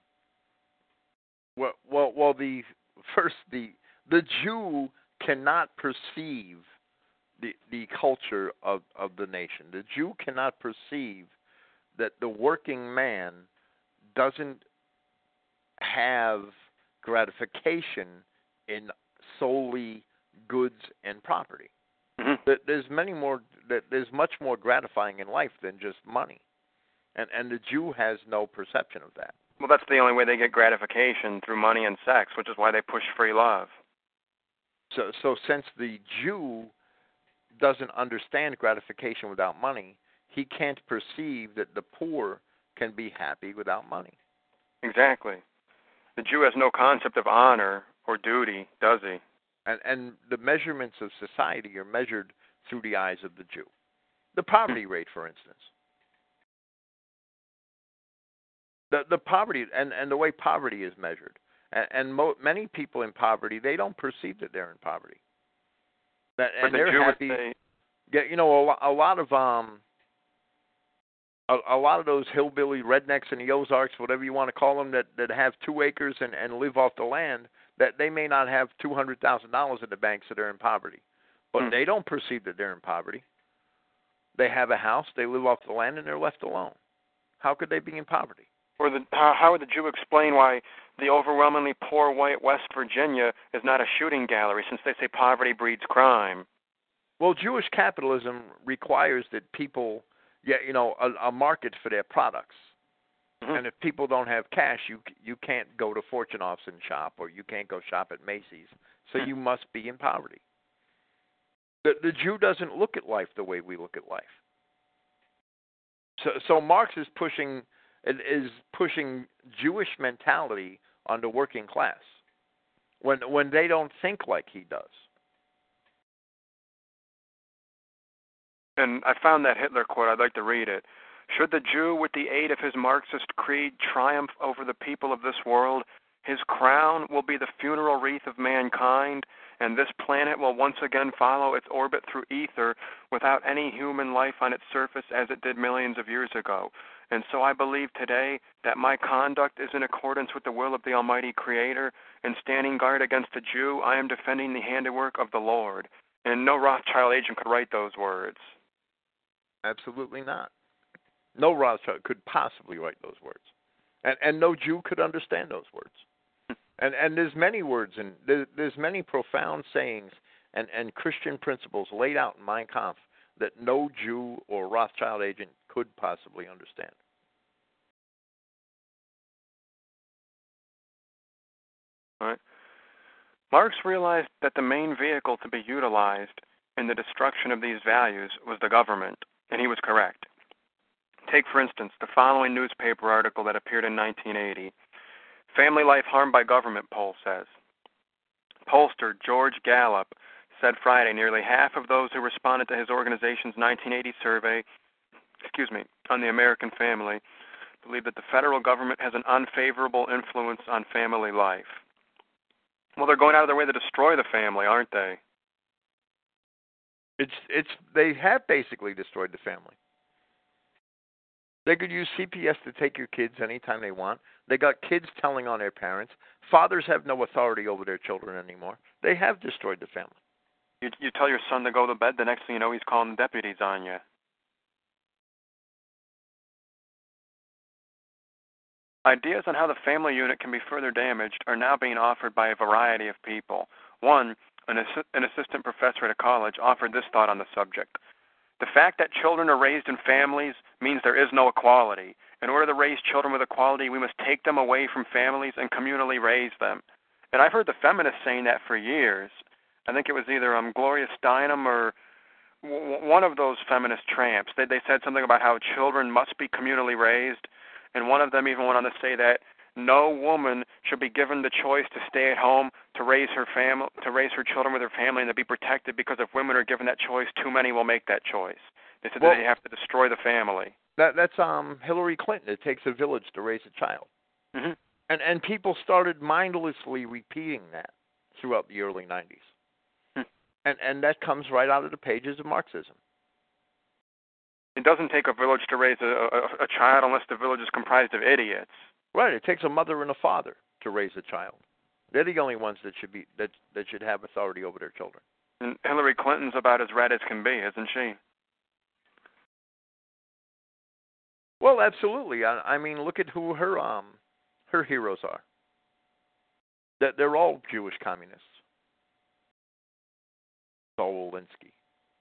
the Jew cannot perceive the culture of the nation. The Jew cannot perceive that the working man doesn't have gratification in solely goods and property. Mm-hmm. There's much more gratifying in life than just money. And the Jew has no perception of that. Well, that's the only way they get gratification, through money and sex, which is why they push free love. So since the Jew doesn't understand gratification without money, he can't perceive that the poor can be happy without money. Exactly. The Jew has no concept of honor or duty, does he? And the measurements of society are measured through the eyes of the Jew. The poverty rate, for instance. The poverty and the way poverty is measured. And many people in poverty, they don't perceive that they're in poverty. And they're happy. A lot of those hillbilly rednecks in the Ozarks, whatever you want to call them, that have 2 acres and live off the land, that they may not have $200,000 in the bank, so they're in poverty. But they don't perceive that they're in poverty. They have a house, they live off the land, and they're left alone. How could they be in poverty? Or how would the Jew explain why the overwhelmingly poor white West Virginia is not a shooting gallery, since they say poverty breeds crime? Well, Jewish capitalism requires that people get, a market for their products. Mm-hmm. And if people don't have cash, you can't go to Fortunoff's and shop, or you can't go shop at Macy's. So you must be in poverty. The Jew doesn't look at life the way we look at life. So Marx is pushing Jewish mentality on the working class when they don't think like he does. And I found that Hitler quote. I'd like to read it. Should the Jew, with the aid of his Marxist creed, triumph over the people of this world, his crown will be the funeral wreath of mankind, and this planet will once again follow its orbit through ether without any human life on its surface as it did millions of years ago. And so I believe today that my conduct is in accordance with the will of the Almighty Creator, and standing guard against the Jew, I am defending the handiwork of the Lord. And no Rothschild agent could write those words. Absolutely not. No Rothschild could possibly write those words. And no Jew could understand those words. And there's many words, and there's many profound sayings and Christian principles laid out in Mein Kampf that no Jew or Rothschild agent could possibly understand. All right. Marx realized that the main vehicle to be utilized in the destruction of these values was the government, and he was correct. Take, for instance, the following newspaper article that appeared in 1980. Family Life Harmed by Government poll says, pollster George Gallup said Friday nearly half of those who responded to his organization's 1980 survey, on the American family, believe that the federal government has an unfavorable influence on family life. Well, they're going out of their way to destroy the family, aren't they? They have basically destroyed the family. They could use CPS to take your kids anytime they want. They got kids telling on their parents. Fathers have no authority over their children anymore. They have destroyed the family. You tell your son to go to bed, the next thing you know, he's calling the deputies on you. Ideas on how the family unit can be further damaged are now being offered by a variety of people. One, an assistant professor at a college, offered this thought on the subject. The fact that children are raised in families means there is no equality. In order to raise children with equality, we must take them away from families and communally raise them. And I've heard the feminists saying that for years. I think it was either Gloria Steinem or one of those feminist tramps, they said something about how children must be communally raised, and one of them even went on to say that no woman should be given the choice to stay at home to raise her children with her family and to be protected, because if women are given that choice, too many will make that choice. They said that they have to destroy the family. That's Hillary Clinton. It takes a village to raise a child. Mm-hmm. And people started mindlessly repeating that throughout the early 90s. And that comes right out of the pages of Marxism. It doesn't take a village to raise a child unless the village is comprised of idiots. Right. It takes a mother and a father to raise a child. They're the only ones that should have authority over their children. And Hillary Clinton's about as red as can be, isn't she? Well, absolutely. I mean, look at who her heroes are. That they're all Jewish communists. Saul Alinsky.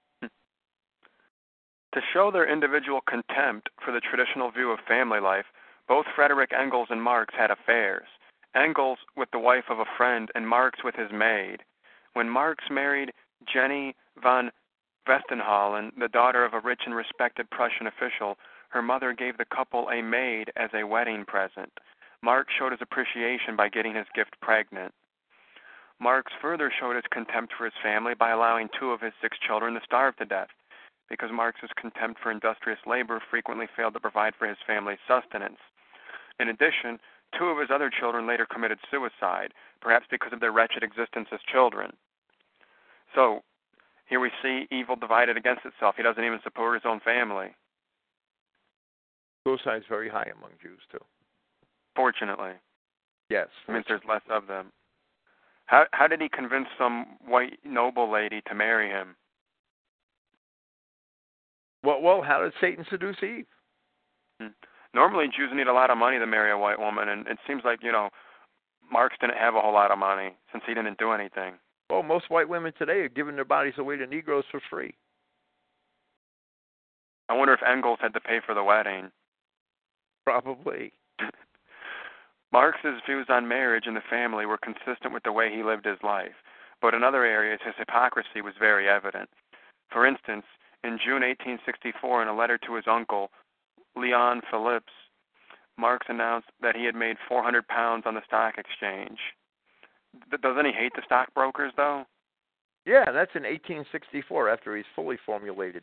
To show their individual contempt for the traditional view of family life, both Frederick Engels and Marx had affairs. Engels with the wife of a friend and Marx with his maid. When Marx married Jenny von Westenhollen, the daughter of a rich and respected Prussian official, her mother gave the couple a maid as a wedding present. Marx showed his appreciation by getting his gift pregnant. Marx further showed his contempt for his family by allowing 2 of his 6 children to starve to death, because Marx's contempt for industrious labor frequently failed to provide for his family's sustenance. In addition, 2 of his other children later committed suicide, perhaps because of their wretched existence as children. So, here we see evil divided against itself. He doesn't even support his own family. Suicide is very high among Jews, too. Fortunately. Yes. It means there's less of them. How did he convince some white noble lady to marry him? Well, how did Satan seduce Eve? Normally, Jews need a lot of money to marry a white woman, and it seems like, Marx didn't have a whole lot of money since he didn't do anything. Well, most white women today are giving their bodies away to Negroes for free. I wonder if Engels had to pay for the wedding. Probably. Marx's views on marriage and the family were consistent with the way he lived his life, but in other areas his hypocrisy was very evident. For instance, in June 1864, in a letter to his uncle, Leon Phillips, Marx announced that he had made 400 pounds on the stock exchange. Doesn't he hate the stockbrokers, though? Yeah, that's in 1864, after he's fully formulated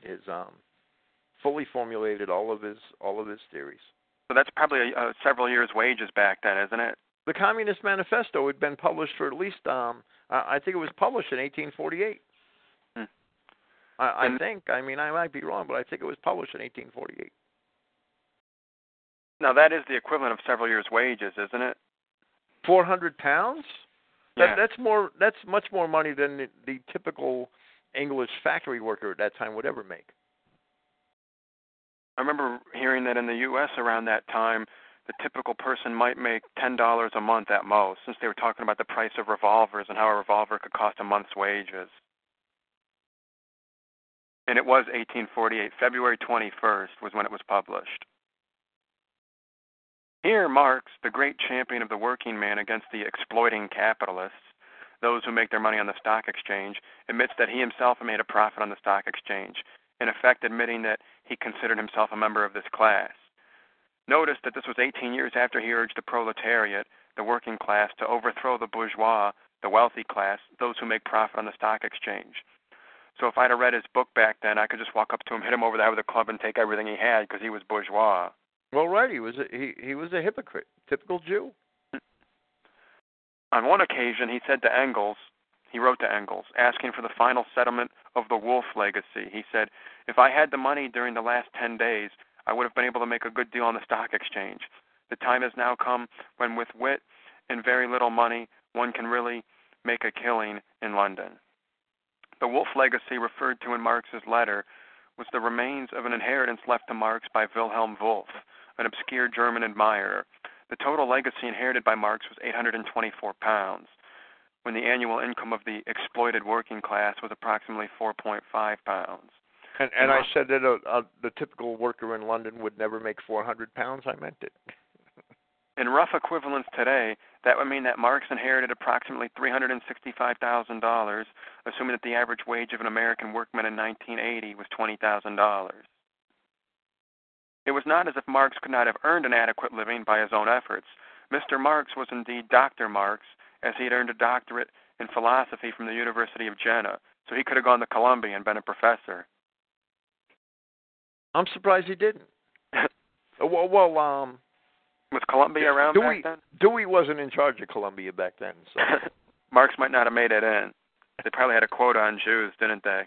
all of his theories. So that's probably several years' wages back then, isn't it? The Communist Manifesto had been published for at least, I think it was published in 1848. I think. I mean, I might be wrong, but I think it was published in 1848. Now, that is the equivalent of several years' wages, isn't it? 400 pounds? Yeah. That's much more money than the typical English factory worker at that time would ever make. I remember hearing that in the U.S. around that time, the typical person might make $10 a month at most, since they were talking about the price of revolvers and how a revolver could cost a month's wages. And it was 1848. February 21st was when it was published. Here, Marx, the great champion of the working man against the exploiting capitalists, those who make their money on the stock exchange, admits that he himself made a profit on the stock exchange, in effect admitting that he considered himself a member of this class. Notice that this was 18 years after he urged the proletariat, the working class, to overthrow the bourgeois, the wealthy class, those who make profit on the stock exchange. So if I'd have read his book back then, I could just walk up to him, hit him over the head with a club, and take everything he had because he was bourgeois. Well, right, he was a hypocrite, typical Jew. On one occasion, he wrote to Engels, asking for the final settlement of the Wolf legacy. He said, "If I had the money during the last 10 days, I would have been able to make a good deal on the stock exchange. The time has now come when with wit and very little money, one can really make a killing in London." The Wolf legacy referred to in Marx's letter was the remains of an inheritance left to Marx by Wilhelm Wolff, an obscure German admirer. The total legacy inherited by Marx was 824 pounds, when the annual income of the exploited working class was approximately 4.5 pounds. And I said that the typical worker in London would never make 400 pounds. I meant it. In rough equivalents today, that would mean that Marx inherited approximately $365,000, assuming that the average wage of an American workman in 1980 was $20,000. It was not as if Marx could not have earned an adequate living by his own efforts. Mr. Marx was indeed Dr. Marx, as he had earned a doctorate in philosophy from the University of Jena, so he could have gone to Columbia and been a professor. I'm surprised he didn't. Was Columbia around back then? Dewey wasn't in charge of Columbia back then, so Marx might not have made it in. They probably had a quota on Jews, didn't they?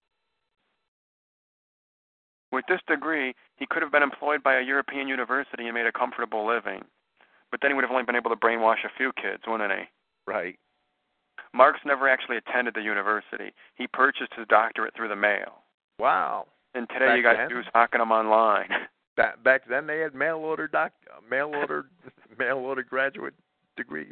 With this degree, he could have been employed by a European university and made a comfortable living. But then he would have only been able to brainwash a few kids, wouldn't he? Right. Marx never actually attended the university. He purchased his doctorate through the mail. Wow. And today you got Jews hawking them online. Back then they had mail order graduate degrees.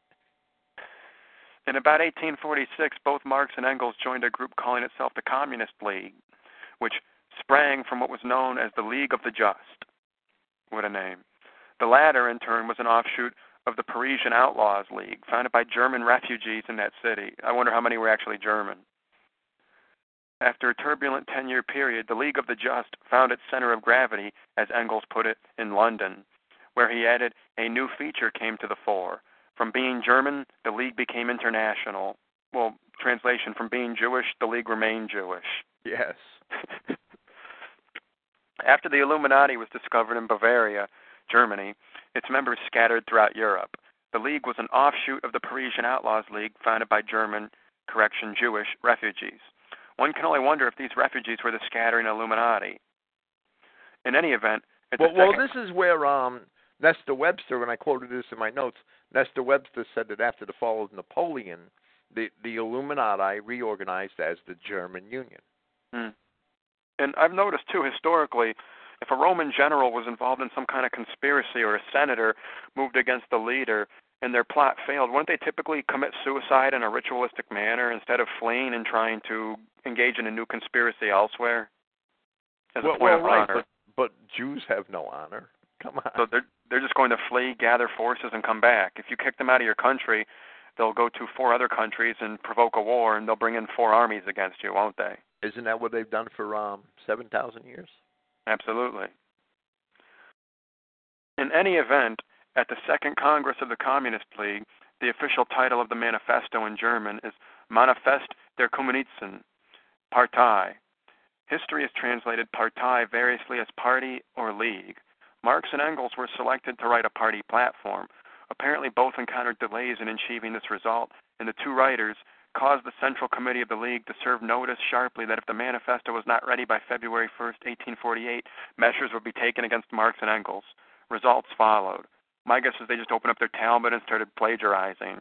In about 1846, both Marx and Engels joined a group calling itself the Communist League, which sprang from what was known as the League of the Just. What a name. The latter, in turn, was an offshoot of the Parisian Outlaws League, founded by German refugees in that city. I wonder how many were actually German. After a turbulent 10-year period, the League of the Just found its center of gravity, as Engels put it, in London, where he added a new feature came to the fore. From being German, the League became international. Well, translation, from being Jewish, the League remained Jewish. Yes. After the Illuminati was discovered in Bavaria, Germany, its members scattered throughout Europe. The League was an offshoot of the Parisian Outlaws League, founded by Jewish refugees. One can only wonder if these refugees were the scattering Illuminati. In any event, this is where Nestor Webster, and I quoted this in my notes, Nestor Webster said that after the fall of Napoleon, the Illuminati reorganized as the German Union. And I've noticed, too, historically, if a Roman general was involved in some kind of conspiracy or a senator moved against the leader and their plot failed, wouldn't they typically commit suicide in a ritualistic manner instead of fleeing and trying to engage in a new conspiracy elsewhere? As a point of honor. But Jews have no honor. Come on. So they're just going to flee, gather forces, and come back. If you kick them out of your country, they'll go to 4 other countries and provoke a war, and they'll bring in 4 armies against you, won't they? Isn't that what they've done for 7,000 years? Absolutely. In any event, at the Second Congress of the Communist League, the official title of the manifesto in German is Manifest der Kommunisten, Partei. History has translated Partei variously as party or league. Marx and Engels were selected to write a party platform. Apparently both encountered delays in achieving this result, and the 2 writers caused the Central Committee of the League to serve notice sharply that if the manifesto was not ready by February 1st, 1848, measures would be taken against Marx and Engels. Results followed. My guess is they just opened up their Talmud and started plagiarizing.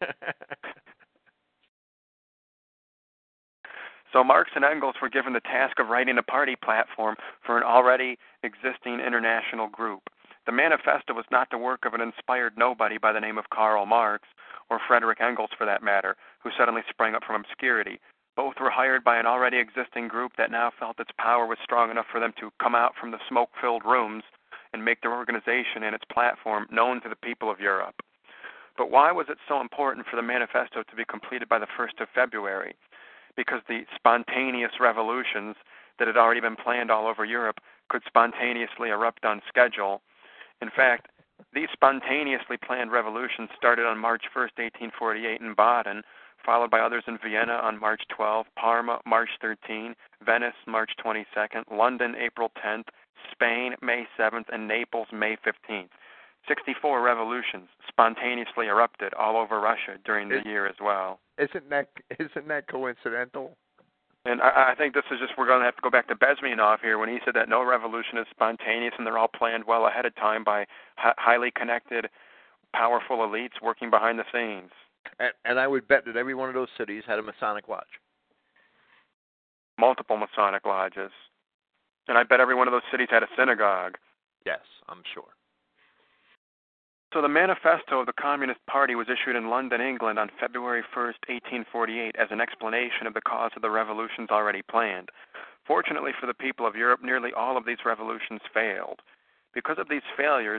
So Marx and Engels were given the task of writing a party platform for an already existing international group. The manifesto was not the work of an inspired nobody by the name of Karl Marx, or Frederick Engels for that matter, who suddenly sprang up from obscurity. Both were hired by an already existing group that now felt its power was strong enough for them to come out from the smoke-filled rooms and make their organization and its platform known to the people of Europe. But why was it so important for the manifesto to be completed by the 1st of February? Because the spontaneous revolutions that had already been planned all over Europe could spontaneously erupt on schedule. In fact, these spontaneously planned revolutions started on March 1st, 1848 in Baden, followed by others in Vienna on March 12, Parma, March 13, Venice, March 22nd, London, April 10th, Spain, May 7th, and Naples, May 15th. 64 revolutions spontaneously erupted all over Russia during the year as well. Isn't that coincidental? And I think this is just, we're going to have to go back to Bezmenov here when he said that no revolution is spontaneous and they're all planned well ahead of time by highly connected, powerful elites working behind the scenes. And I would bet that every one of those cities had a Masonic lodge. Multiple Masonic lodges. And I bet every one of those cities had a synagogue. Yes, I'm sure. So the manifesto of the Communist Party was issued in London, England on February 1st, 1848 as an explanation of the cause of the revolutions already planned. Fortunately for the people of Europe, nearly all of these revolutions failed. Because of these failures,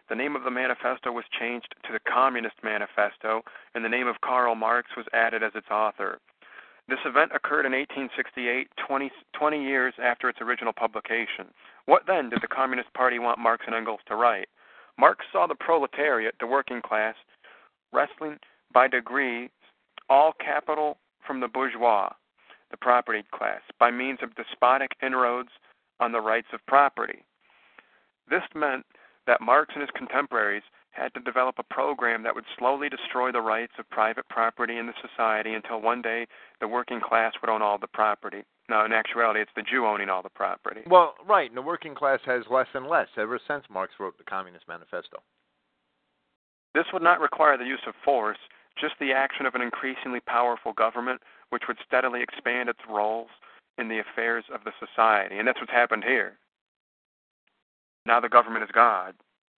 the name of the manifesto was changed to the Communist Manifesto, and the name of Karl Marx was added as its author. This event occurred in 1868, 20 years after its original publication. What then did the Communist Party want Marx and Engels to write? Marx saw the proletariat, the working class, wresting by degrees all capital from the bourgeois, the property class, by means of despotic inroads on the rights of property. This meant that Marx and his contemporaries had to develop a program that would slowly destroy the rights of private property in the society until one day the working class would own all the property. Now, in actuality, it's the Jew owning all the property. Well, right, and the working class has less and less ever since Marx wrote the Communist Manifesto. This would not require the use of force, just the action of an increasingly powerful government, which would steadily expand its roles in the affairs of the society. And that's what's happened here. Now the government is God.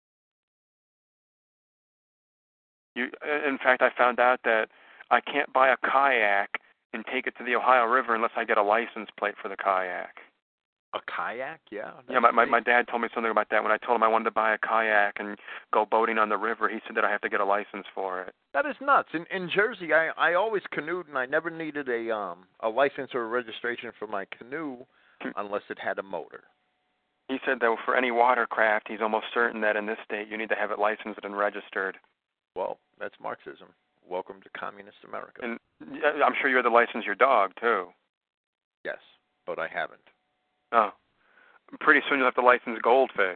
In fact, I found out that I can't buy a kayak and take it to the Ohio River unless I get a license plate for the kayak. A kayak? Yeah. Yeah, my dad told me something about that. When I told him I wanted to buy a kayak and go boating on the river, he said that I have to get a license for it. That is nuts. In Jersey, I always canoed, and I never needed a license or a registration for my canoe unless it had a motor. He said that for any watercraft, he's almost certain that in this state you need to have it licensed and registered. Well, that's Marxism. Welcome to Communist America. And I'm sure you had to license your dog, too. Yes, but I haven't. Oh. Pretty soon you'll have to license goldfish.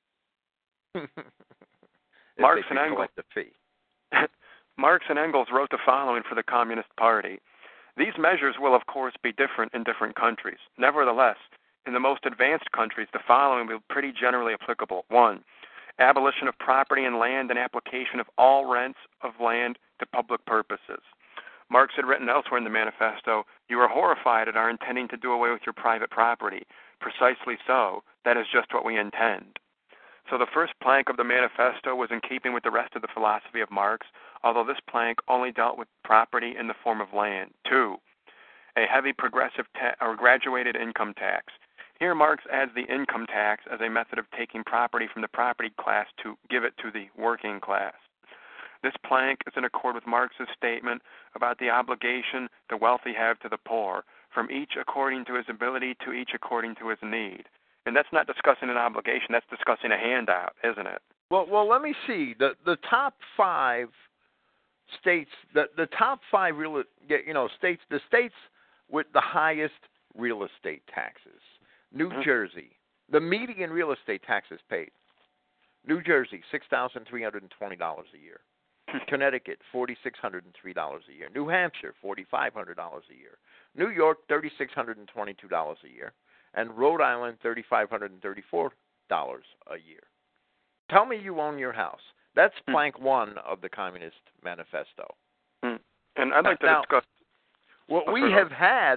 Marx and Engels. The fee. Marx and Engels wrote the following for the Communist Party. These measures will, of course, be different in different countries. Nevertheless, in the most advanced countries, the following will be pretty generally applicable. 1. Abolition of property and land and application of all rents of land to public purposes. Marx had written elsewhere in the manifesto, "You are horrified at our intending to do away with your private property. Precisely so. That is just what we intend." So the first plank of the manifesto was in keeping with the rest of the philosophy of Marx, although this plank only dealt with property in the form of land. 2. A heavy progressive or graduated income tax. Here Marx adds the income tax as a method of taking property from the property class to give it to the working class. This plank is in accord with Marx's statement about the obligation the wealthy have to the poor, from each according to his ability to each according to his need. And that's not discussing an obligation, that's discussing a handout, isn't it? Well, let me see. The top 5 states, the top 5 states, the states with the highest real estate taxes. New Jersey, the median real estate taxes paid. New Jersey, $6,320 a year. Connecticut, $4,603 a year. New Hampshire, $4,500 a year. New York, $3,622 a year. And Rhode Island, $3,534 a year. Tell me you own your house. That's plank 1 of the Communist Manifesto. And I'd like to discuss. Well, we have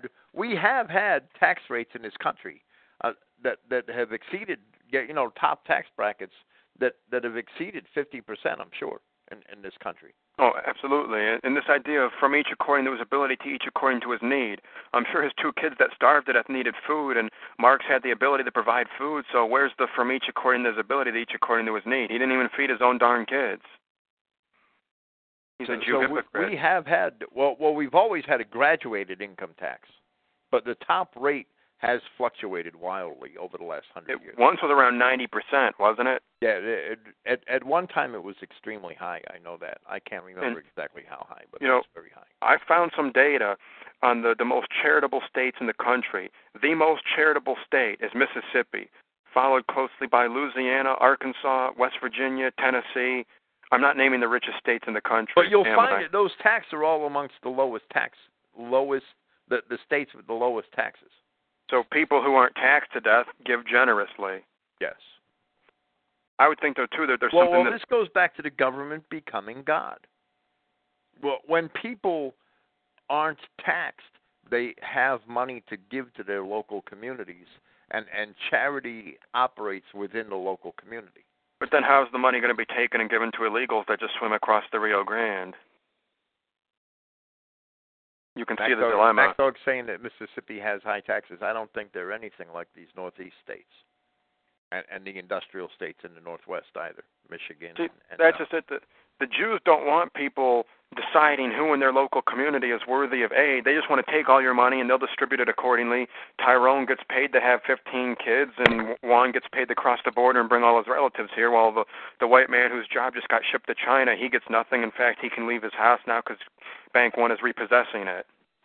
had tax rates in this country that have exceeded, top tax brackets that have exceeded 50%, I'm sure, in this country. Oh, absolutely. And this idea of from each according to his ability to each according to his need. I'm sure his 2 kids that starved to death needed food, and Marx had the ability to provide food, so where's the from each according to his ability to each according to his need? He didn't even feed his own darn kids. He's a Jew hypocrite. We have had, we've always had a graduated income tax, but the top rate has fluctuated wildly over the last 100 years. Once was around 90%, wasn't it? Yeah, at one time it was extremely high. I know that. I can't remember exactly how high, but it was very high. I found some data on the most charitable states in the country. The most charitable state is Mississippi, followed closely by Louisiana, Arkansas, West Virginia, Tennessee. I'm not naming the richest states in the country. But you'll find that those taxes are all amongst the the states with the lowest taxes. So people who aren't taxed to death give generously. Yes. I would think, though, too, that there's something this goes back to the government becoming God. Well, when people aren't taxed, they have money to give to their local communities, and charity operates within the local community. But then how's the money going to be taken and given to illegals that just swim across the Rio Grande? You can see the dilemma. Backdog saying that Mississippi has high taxes. I don't think they're anything like these Northeast states. and the industrial states in the Northwest either, Michigan. See, and that's just it. The Jews don't want people deciding who in their local community is worthy of aid. They just want to take all your money and they'll distribute it accordingly. Tyrone gets paid to have 15 kids, and Juan gets paid to cross the border and bring all his relatives here, while the white man whose job just got shipped to China, he gets nothing. In fact, he can leave his house now because Bank One is repossessing it.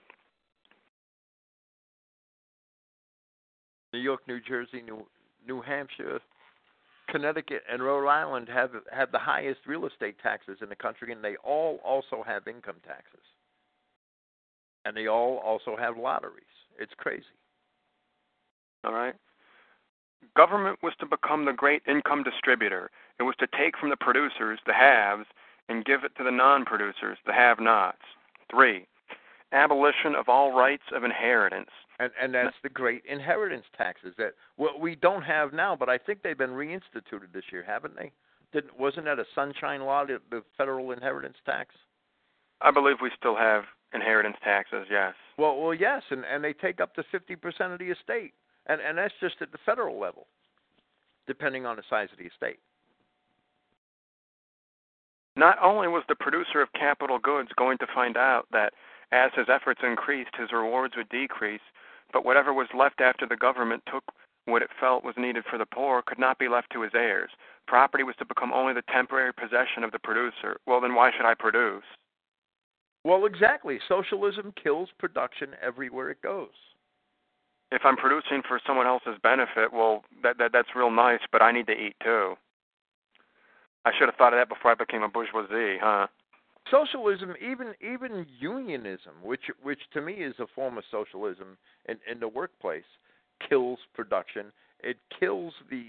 New York, New Jersey, New Hampshire, Connecticut, and Rhode Island have the highest real estate taxes in the country, and they all also have income taxes. And they all also have lotteries. It's crazy. All right. Government was to become the great income distributor. It was to take from the producers, the haves, and give it to the non-producers, the have-nots. 3, abolition of all rights of inheritance. And that's the great inheritance taxes that we don't have now, but I think they've been reinstituted this year, haven't they? Wasn't that a sunshine law, the federal inheritance tax? I believe we still have inheritance taxes, yes. Well, yes, and they take up to 50% of the estate, and that's just at the federal level, depending on the size of the estate. Not only was the producer of capital goods going to find out that as his efforts increased, his rewards would decrease, but whatever was left after the government took what it felt was needed for the poor could not be left to his heirs. Property was to become only the temporary possession of the producer. Well, then why should I produce? Well, exactly. Socialism kills production everywhere it goes. If I'm producing for someone else's benefit, well, that's real nice, but I need to eat too. I should have thought of that before I became a bourgeoisie, huh? Socialism, even unionism, which to me is a form of socialism in the workplace, kills production. It kills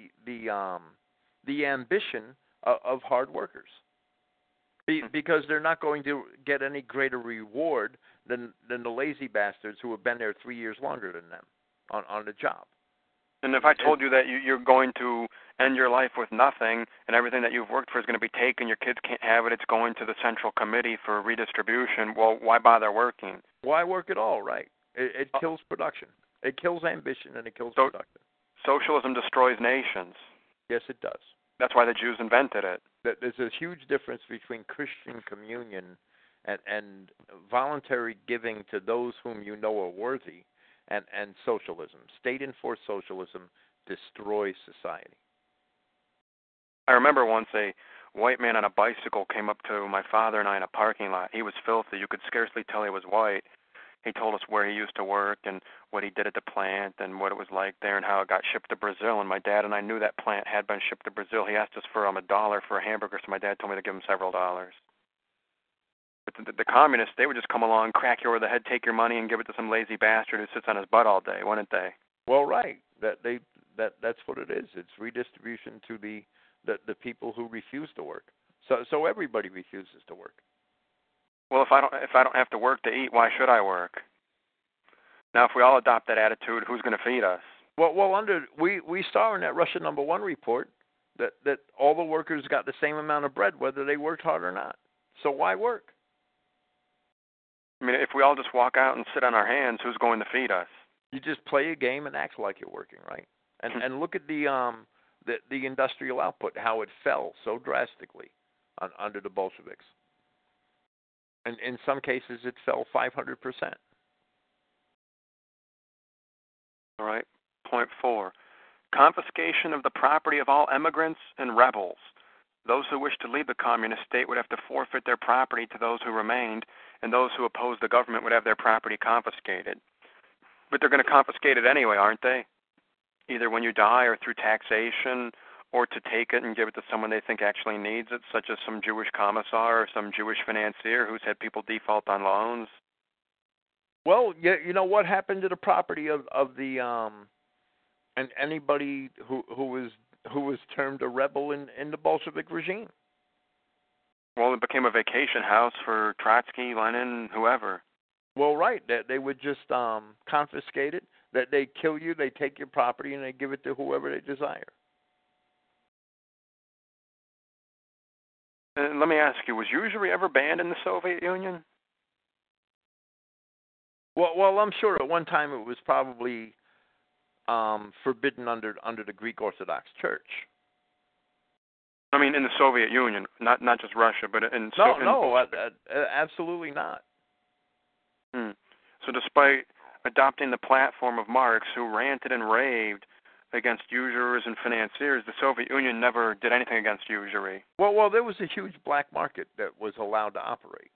the ambition of hard workers, because they're not going to get any greater reward than the lazy bastards who have been there 3 years longer than them on the job. And if I told you that you're going to end your life with nothing and everything that you've worked for is going to be taken, your kids can't have it, it's going to the Central Committee for redistribution, well, why bother working? Why work at all, right? It kills production. It kills ambition and it kills production. Socialism destroys nations. Yes, it does. That's why the Jews invented it. There's a huge difference between Christian communion and voluntary giving to those whom you know are worthy and socialism. State-enforced socialism destroys society. I remember once a white man on a bicycle came up to my father and I in a parking lot. He was filthy. You could scarcely tell he was white. He told us where he used to work and what he did at the plant and what it was like there and how it got shipped to Brazil. And my dad and I knew that plant had been shipped to Brazil. He asked us for $1 for a hamburger, so my dad told me to give him several dollars. But the communists, they would just come along, crack you over the head, take your money, and give it to some lazy bastard who sits on his butt all day, wouldn't they? Well, right. That's what it is. It's redistribution to the people who refuse to work. So everybody refuses to work. Well, if I don't have to work to eat, why should I work? Now, if we all adopt that attitude, who's going to feed us? Well, we saw in that Russia No. 1 report that all the workers got the same amount of bread, whether they worked hard or not. So why work? I mean, if we all just walk out and sit on our hands, who's going to feed us? You just play a game and act like you're working, right? And look at the industrial output, how it fell so drastically under the Bolsheviks. And in some cases, it fell 500%. All right. Point 4. Confiscation of the property of all immigrants and rebels. Those who wish to leave the communist state would have to forfeit their property to those who remained, and those who opposed the government would have their property confiscated. But they're going to confiscate it anyway, aren't they? Either when you die or through taxation, or to take it and give it to someone they think actually needs it, such as some Jewish commissar or some Jewish financier who's had people default on loans. Well, you know what happened to the property of the and anybody who was termed a rebel in the Bolshevik regime? Well, it became a vacation house for Trotsky, Lenin, whoever. Well, right. They would just confiscate it. That they kill you, they take your property, and they give it to whoever they desire. And let me ask you, was usury ever banned in the Soviet Union? Well, I'm sure at one time it was probably forbidden under the Greek Orthodox Church. I mean, in the Soviet Union, not just Russia, but in absolutely not. So despite adopting the platform of Marx, who ranted and raved against usurers and financiers, the Soviet Union never did anything against usury. Well, there was a huge black market that was allowed to operate,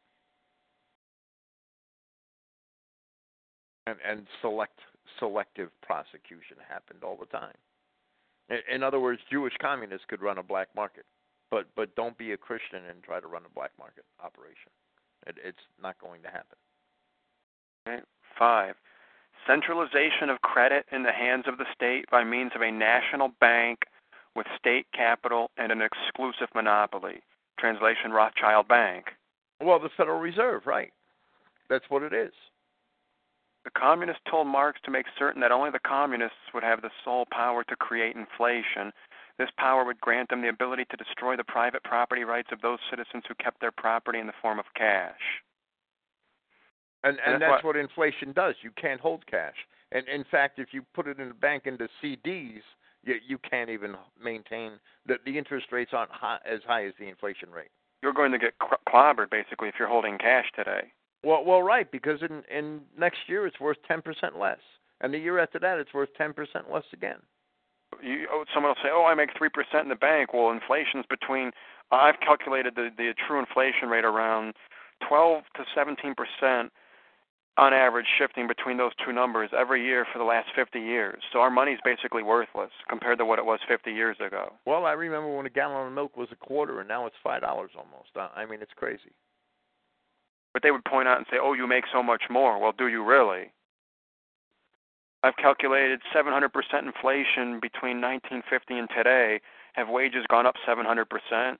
and selective prosecution happened all the time. In other words, Jewish communists could run a black market, but don't be a Christian and try to run a black market operation. It's not going to happen. Okay. 5. Centralization of credit in the hands of the state by means of a national bank with state capital and an exclusive monopoly. Translation, Rothschild Bank. Well, the Federal Reserve, right. That's what it is. The communists told Marx to make certain that only the communists would have the sole power to create inflation. This power would grant them the ability to destroy the private property rights of those citizens who kept their property in the form of cash. And that's what inflation does. You can't hold cash. And in fact, if you put it in the bank into CDs, you can't even maintain that the interest rates aren't as high as the inflation rate. You're going to get clobbered, basically, if you're holding cash today. Well, right, because in next year it's worth 10% less, and the year after that it's worth 10% less again. Someone will say, I make 3% in the bank. Well, inflation's between, I've calculated the true inflation rate around 12 to 17% on average, shifting between those two numbers every year for the last 50 years. So our money's basically worthless compared to what it was 50 years ago. Well, I remember when a gallon of milk was $1.25, and now it's $5 almost. I mean, it's crazy. But they would point out and say, you make so much more. Well, do you really? I've calculated 700% inflation between 1950 and today. Have wages gone up 700%?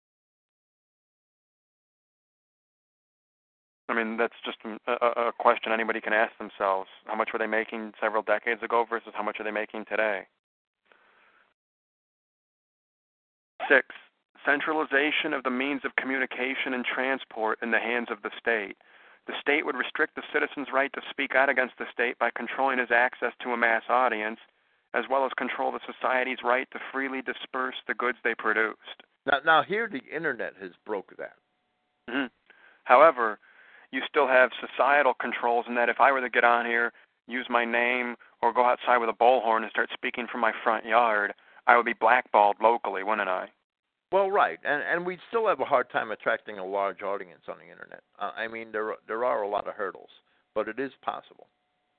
I mean, that's just a question anybody can ask themselves. How much were they making several decades ago versus how much are they making today? 6. Centralization of the means of communication and transport in the hands of the state. The state would restrict the citizen's right to speak out against the state by controlling his access to a mass audience, as well as control the society's right to freely disperse the goods they produced. Now here the Internet has broke that. Mm-hmm. However, you still have societal controls in that if I were to get on here, use my name, or go outside with a bullhorn and start speaking from my front yard, I would be blackballed locally, wouldn't I? Well, right, and we'd still have a hard time attracting a large audience on the Internet. I mean, there are a lot of hurdles, but it is possible.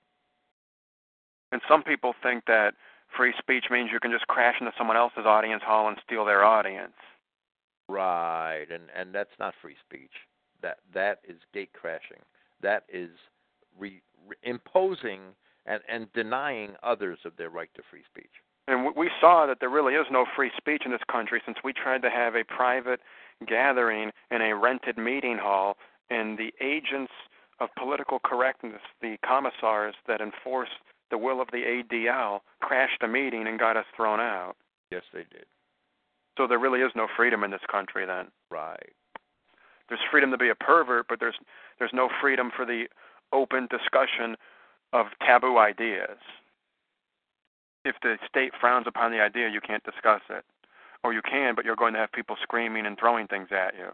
And some people think that free speech means you can just crash into someone else's audience hall and steal their audience. Right, and that's not free speech. That is gate crashing. That is imposing and denying others of their right to free speech. And we saw that there really is no free speech in this country since we tried to have a private gathering in a rented meeting hall, and the agents of political correctness, the commissars that enforce the will of the ADL, crashed the meeting and got us thrown out. Yes, they did. So there really is no freedom in this country then. Right. There's freedom to be a pervert, but there's no freedom for the open discussion of taboo ideas. If the state frowns upon the idea, you can't discuss it. Or you can, but you're going to have people screaming and throwing things at you.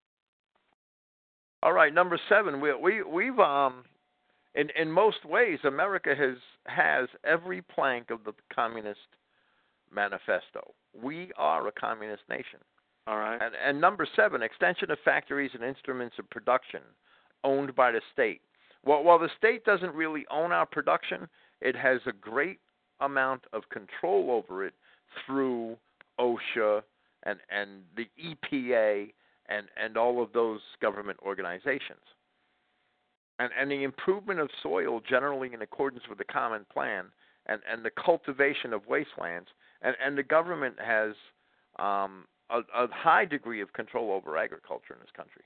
All right, number 7. We've in most ways, America has every plank of the Communist Manifesto. We are a communist nation. All right. And number 7, extension of factories and instruments of production owned by the state. While the state doesn't really own our production, it has a great amount of control over it through OSHA and the EPA and all of those government organizations. And the improvement of soil generally in accordance with the common plan and the cultivation of wastelands. And the government has a high degree of control over agriculture in this country.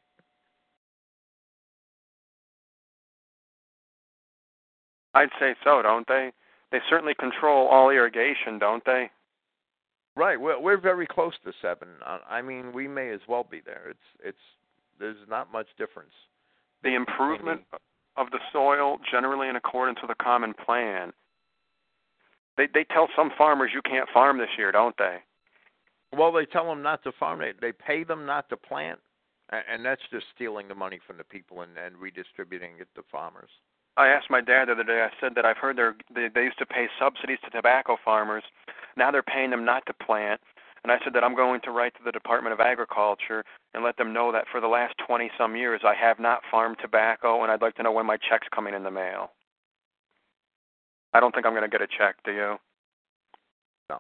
I'd say so, don't they? They certainly control all irrigation, don't they? Right. We're very close to 7. I mean, we may as well be there. There's not much difference. The improvement of the soil generally in accordance with a common plan. They tell some farmers you can't farm this year, don't they? Well, they tell them not to farm. They pay them not to plant, and that's just stealing the money from the people and redistributing it to farmers. I asked my dad the other day, I said that I've heard they used to pay subsidies to tobacco farmers. Now they're paying them not to plant. And I said that I'm going to write to the Department of Agriculture and let them know that for the last 20-some years I have not farmed tobacco, and I'd like to know when my check's coming in the mail. I don't think I'm going to get a check, do you? No.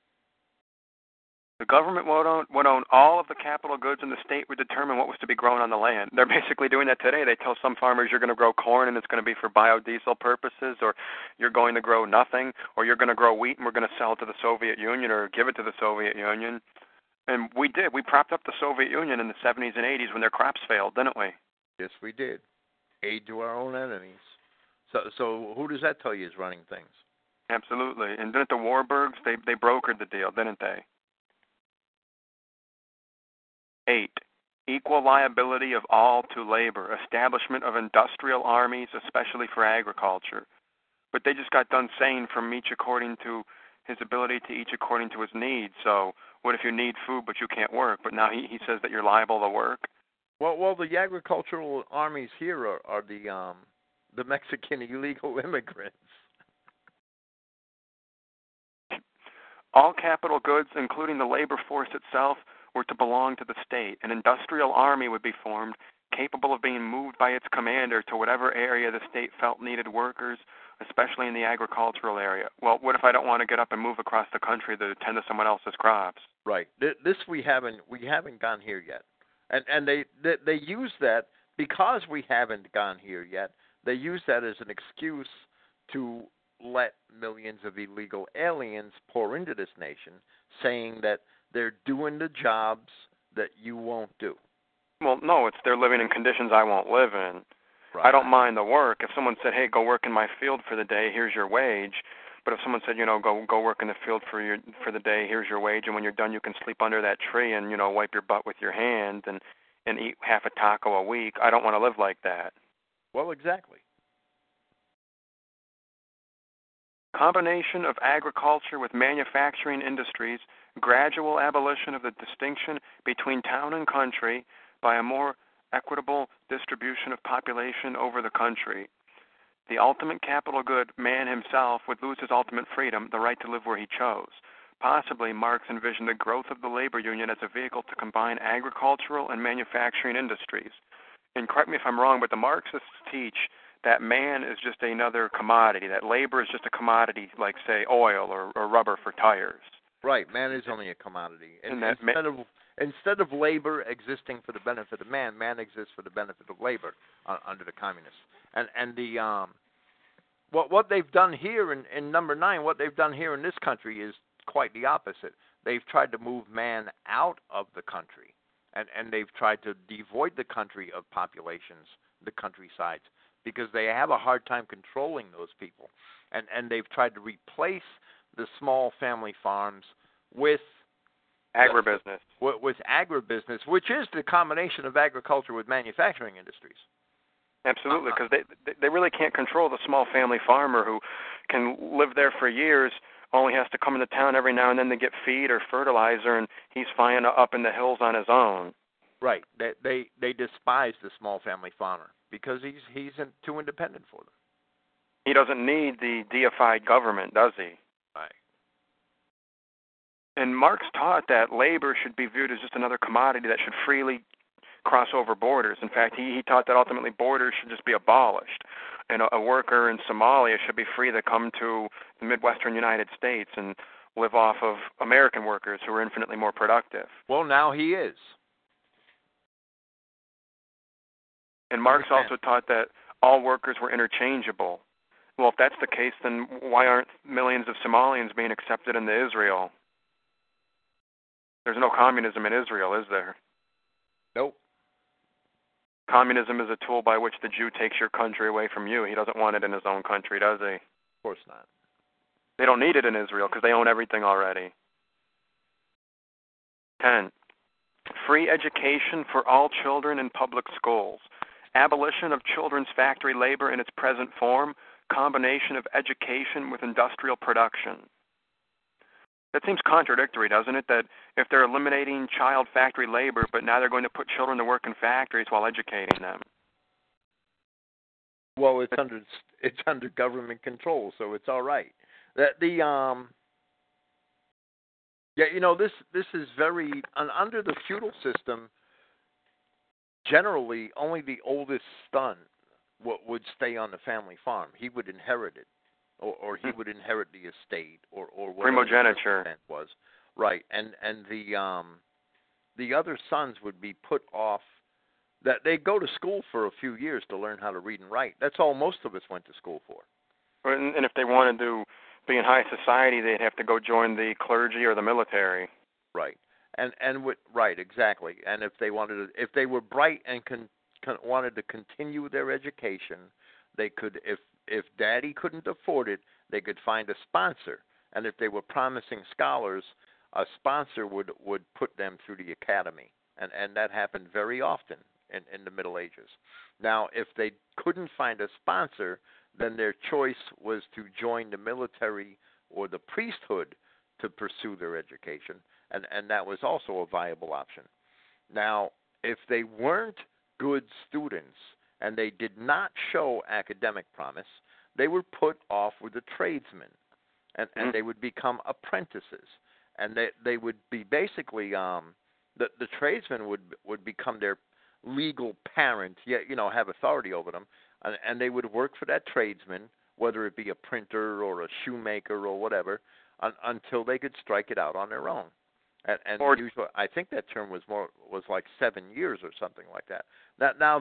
The government would own all of the capital goods, and the state would determine what was to be grown on the land. They're basically doing that today. They tell some farmers you're going to grow corn and it's going to be for biodiesel purposes, or you're going to grow nothing, or you're going to grow wheat and we're going to sell it to the Soviet Union or give it to the Soviet Union. And we did. We propped up the Soviet Union in the 70s and 80s when their crops failed, didn't we? Yes, we did. Aid to our own enemies. So who does that tell you is running things? Absolutely. And didn't the Warburgs, they brokered the deal, didn't they? 8. Equal liability of all to labor, establishment of industrial armies, especially for agriculture. But they just got done saying from each according to his ability to each according to his needs. So what if you need food but you can't work? But now he says that you're liable to work? Well, the agricultural armies here are the Mexican illegal immigrants. All capital goods, including the labor force itself, were to belong to the state. An industrial army would be formed, capable of being moved by its commander to whatever area the state felt needed workers, especially in the agricultural area. Well, what if I don't want to get up and move across the country to tend to someone else's crops? Right. This we haven't gone here yet, and they use that because we haven't gone here yet. They use that as an excuse to let millions of illegal aliens pour into this nation, saying that they're doing the jobs that you won't do. Well, no, it's they're living in conditions I won't live in. Right. I don't mind the work. If someone said, hey, go work in my field for the day, here's your wage. But if someone said, go work in the field for the day, here's your wage, and when you're done you can sleep under that tree and, wipe your butt with your hand and eat half a taco a week, I don't want to live like that. Well, exactly. Combination of agriculture with manufacturing industries, gradual abolition of the distinction between town and country by a more equitable distribution of population over the country. The ultimate capital good, man himself, would lose his ultimate freedom, the right to live where he chose. Possibly, Marx envisioned the growth of the labor union as a vehicle to combine agricultural and manufacturing industries. And correct me if I'm wrong, but the Marxists teach that man is just another commodity, that labor is just a commodity like, say, oil or rubber for tires. Right, man is only a commodity. Instead of labor existing for the benefit of man exists for the benefit of labor under the communists. And the what they've done here in number 9, what they've done here in this country is quite the opposite. They've tried to move man out of the country, and they've tried to devoid the country of populations, the countrysides, because they have a hard time controlling those people. And they've tried to replace the small family farms with agribusiness. With agribusiness, which is the combination of agriculture with manufacturing industries. Absolutely, because they really can't control the small family farmer who can live there for years, only has to come into town every now and then to get feed or fertilizer, and he's fine up in the hills on his own. Right. They despise the small family farmer because he's too independent for them. He doesn't need the deified government, does he? Right. And Marx taught that labor should be viewed as just another commodity that should freely cross over borders. In fact, he taught that ultimately borders should just be abolished. And a worker in Somalia should be free to come to the Midwestern United States and live off of American workers who are infinitely more productive. Well, now he is. And Marx also taught that all workers were interchangeable. Well, if that's the case, then why aren't millions of Somalians being accepted into Israel? There's no communism in Israel, is there? Nope. Communism is a tool by which the Jew takes your country away from you. He doesn't want it in his own country, does he? Of course not. They don't need it in Israel because they own everything already. 10. Free education for all children in public schools. abolition of children's factory labor in its present form, combination of education with industrial production. That seems contradictory, doesn't it? That if they're eliminating child factory labor, but now they're going to put children to work in factories while educating them. Well, it's under government control, so it's all right. This is very under the feudal system. Generally, only the oldest son would stay on the family farm. He would inherit it, or he would inherit the estate, or whatever primogeniture the was. Right, and the other sons would be put off. That they go to school for a few years to learn how to read and write. That's all most of us went to school for. And if they wanted to be in high society, they'd have to go join the clergy or the military. Right. Right, exactly. And if they were bright and wanted to continue their education, they could. If Daddy couldn't afford it, they could find a sponsor. And if they were promising scholars, a sponsor would put them through the academy. And that happened very often in the Middle Ages. Now, if they couldn't find a sponsor, then their choice was to join the military or the priesthood to pursue their education, and that was also a viable option. Now, if they weren't good students and they did not show academic promise, they were put off with the tradesmen, and they would become apprentices, and they would be basically the tradesmen would become their legal parent, have authority over them, and they would work for that tradesman, whether it be a printer or a shoemaker or whatever, until they could strike it out on their own. And usually, I think that term was like 7 years or something like that. Now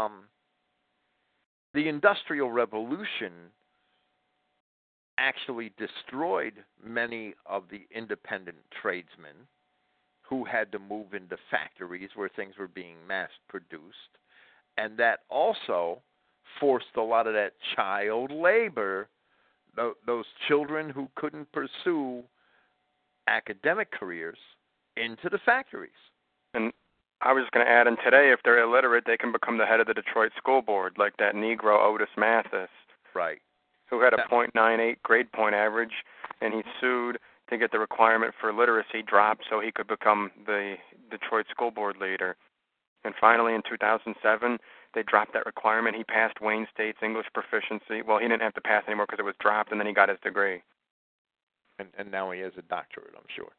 the Industrial Revolution actually destroyed many of the independent tradesmen who had to move into factories where things were being mass-produced, and that also forced a lot of that child labor, those children who couldn't pursue academic careers, into the factories. And I was going to add in today, if they're illiterate, they can become the head of the Detroit School Board, like that Negro Otis Mathis. Right. Who had a .98 grade point average, and he sued to get the requirement for literacy dropped so he could become the Detroit School Board leader. And finally, in 2007, they dropped that requirement. He passed Wayne State's English proficiency. Well, he didn't have to pass anymore because it was dropped, and then he got his degree. And now he has a doctorate, I'm sure.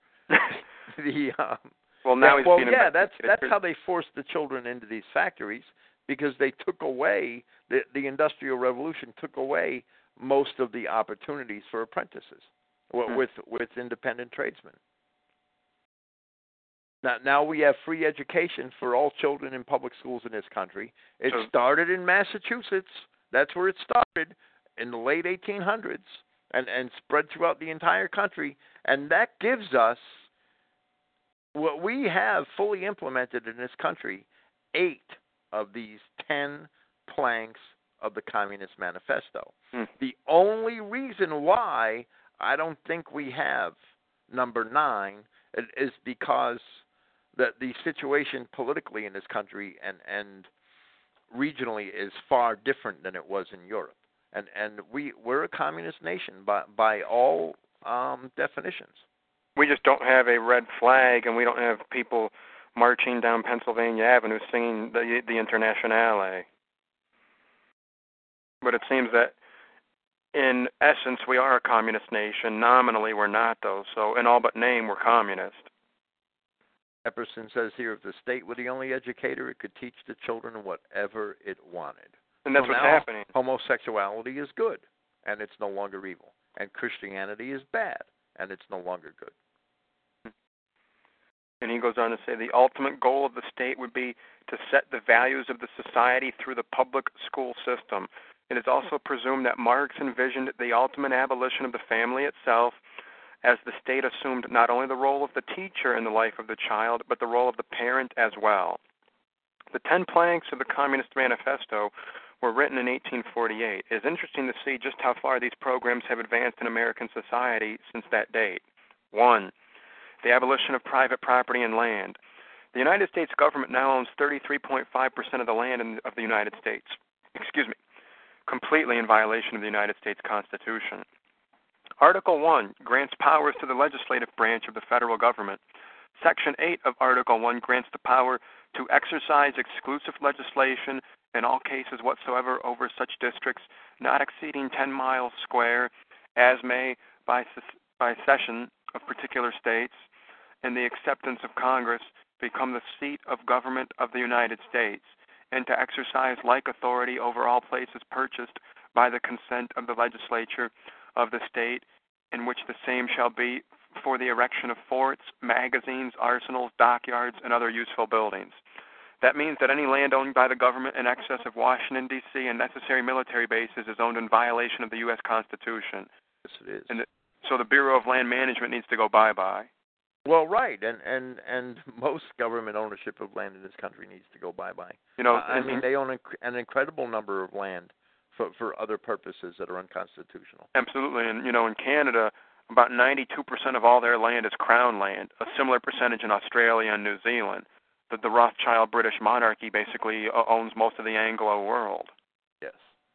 That's how they forced the children into these factories, because they took away the Industrial Revolution took away most of the opportunities for apprentices with independent tradesmen. Now we have free education for all children in public schools in this country. It started in Massachusetts. That's where it started in the late 1800s and spread throughout the entire country. And that gives us what we have fully implemented in this country, 8 of these 10 planks of the Communist Manifesto. The only reason why I don't think we have number 9 is because the situation politically in this country and regionally is far different than it was in Europe. And we're a communist nation by all definitions. We just don't have a red flag, and we don't have people marching down Pennsylvania Avenue singing the Internationale. But it seems that in essence we are a communist nation. Nominally we're not, though. So in all but name, we're communist. Epperson says here, if the state were the only educator, it could teach the children whatever it wanted. And that's what's happening. Homosexuality is good, and it's no longer evil. And Christianity is bad, and it's no longer good. And he goes on to say the ultimate goal of the state would be to set the values of the society through the public school system. It is also presumed that Marx envisioned the ultimate abolition of the family itself, as the state assumed not only the role of the teacher in the life of the child, but the role of the parent as well. The 10 planks of the Communist Manifesto were written in 1848. It is interesting to see just how far these programs have advanced in American society since that date. 1. The abolition of private property and land. The United States government now owns 33.5% of the land of the United States. Completely in violation of the United States Constitution. Article 1 grants powers to the legislative branch of the federal government. Section 8 of Article 1 grants the power to exercise exclusive legislation in all cases whatsoever over such districts not exceeding 10 miles square, as may, by cession of particular states, and the acceptance of Congress, become the seat of government of the United States, and to exercise like authority over all places purchased by the consent of the legislature of the state in which the same shall be for the erection of forts, magazines, arsenals, dockyards, and other useful buildings. That means that any land owned by the government in excess of Washington, D.C. and necessary military bases is owned in violation of the U.S. Constitution. Yes, it is. And so the Bureau of Land Management needs to go bye-bye. Well, right, and most government ownership of land in this country needs to go bye-bye. You know, I mean, they own an incredible number of land for other purposes that are unconstitutional. Absolutely, and you know, in Canada, about 92% of all their land is crown land. A similar percentage in Australia and New Zealand. The Rothschild British monarchy basically owns most of the Anglo world. Yes.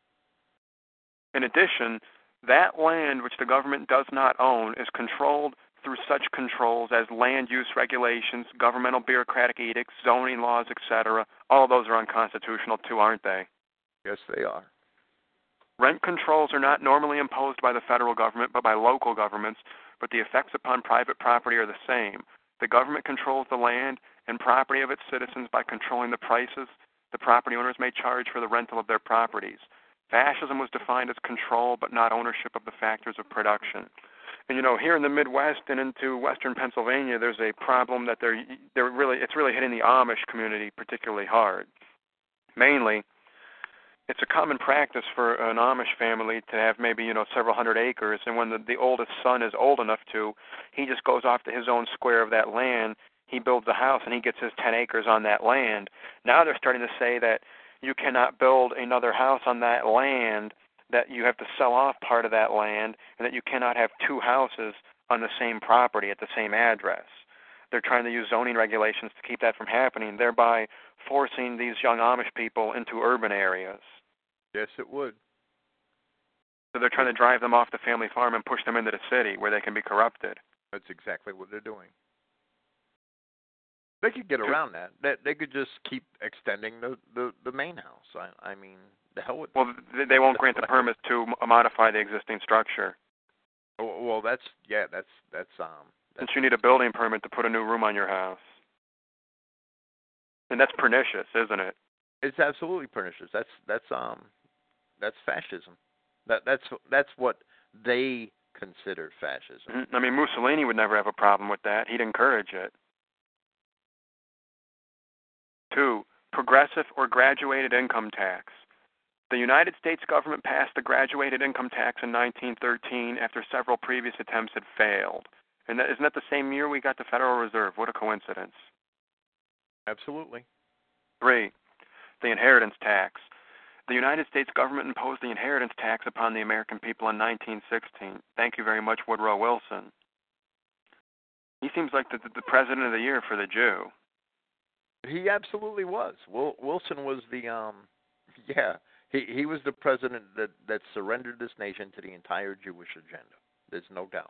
In addition, that land which the government does not own is controlled through such controls as land use regulations, governmental bureaucratic edicts, zoning laws, etc. All of those are unconstitutional too, aren't they? Yes, they are. Rent controls are not normally imposed by the federal government but by local governments, but the effects upon private property are the same. The government controls the land and property of its citizens by controlling the prices the property owners may charge for the rental of their properties. Fascism was defined as control but not ownership of the factors of production. And you know, here in the Midwest and into western Pennsylvania, there's a problem that it's really hitting the Amish community particularly hard. Mainly, it's a common practice for an Amish family to have maybe, you know, several hundred acres, and when the oldest son is old enough to, he just goes off to his own square of that land, he builds a house, and he gets his 10 acres on that land. Now they're starting to say that you cannot build another house on that land, that you have to sell off part of that land, and that you cannot have two houses on the same property at the same address. They're trying to use zoning regulations to keep that from happening, thereby forcing these young Amish people into urban areas. Yes, it would. So they're trying to drive them off the family farm and push them into the city where they can be corrupted. That's exactly what they're doing. They could get around that. They could just keep extending the main house. I mean, the hell with. Well, they won't grant the permit to modify the existing structure. Well, that's. Since you need a building permit to put a new room on your house, and that's pernicious, isn't it? It's absolutely pernicious. That's fascism. That's what they consider fascism. I mean, Mussolini would never have a problem with that. He'd encourage it. 2, progressive or graduated income tax. The United States government passed the graduated income tax in 1913 after several previous attempts had failed. And isn't that the same year we got the Federal Reserve? What a coincidence. Absolutely. 3, the inheritance tax. The United States government imposed the inheritance tax upon the American people in 1916. Thank you very much, Woodrow Wilson. He seems like the president of the year for the Jew. He absolutely was. Wilson was the he was the president that surrendered this nation to the entire Jewish agenda. There's no doubt.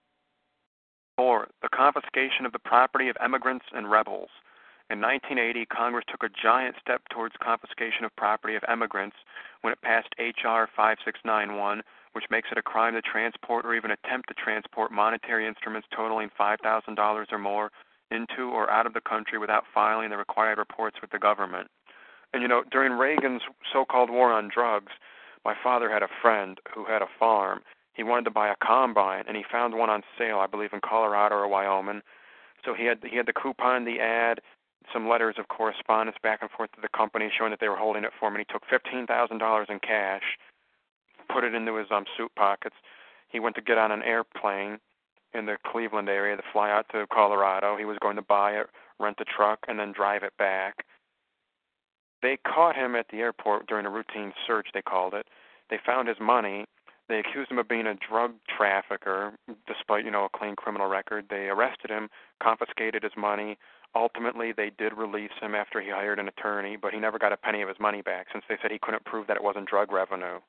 4, the confiscation of the property of immigrants and rebels. In 1980, Congress took a giant step towards confiscation of property of immigrants when it passed H.R. 5691, which makes it a crime to transport or even attempt to transport monetary instruments totaling $5,000 or more into or out of the country without filing the required reports with the government. And you know, during Reagan's so-called war on drugs, my father had a friend who had a farm. He wanted to buy a combine, and he found one on sale, I believe in Colorado or Wyoming. So he had the coupon, the ad, some letters of correspondence back and forth to the company showing that they were holding it for him. And he took $15,000 in cash, put it into his suit pockets. He went to get on an airplane in the Cleveland area to fly out to Colorado. He was going to buy it, rent a truck, and then drive it back. They caught him at the airport during a routine search, they called it. They found his money. They accused him of being a drug trafficker, despite, you know, a clean criminal record. They arrested him, confiscated his money, Ultimately, they did release him after he hired an attorney, but he never got a penny of his money back since they said he couldn't prove that it wasn't drug revenue.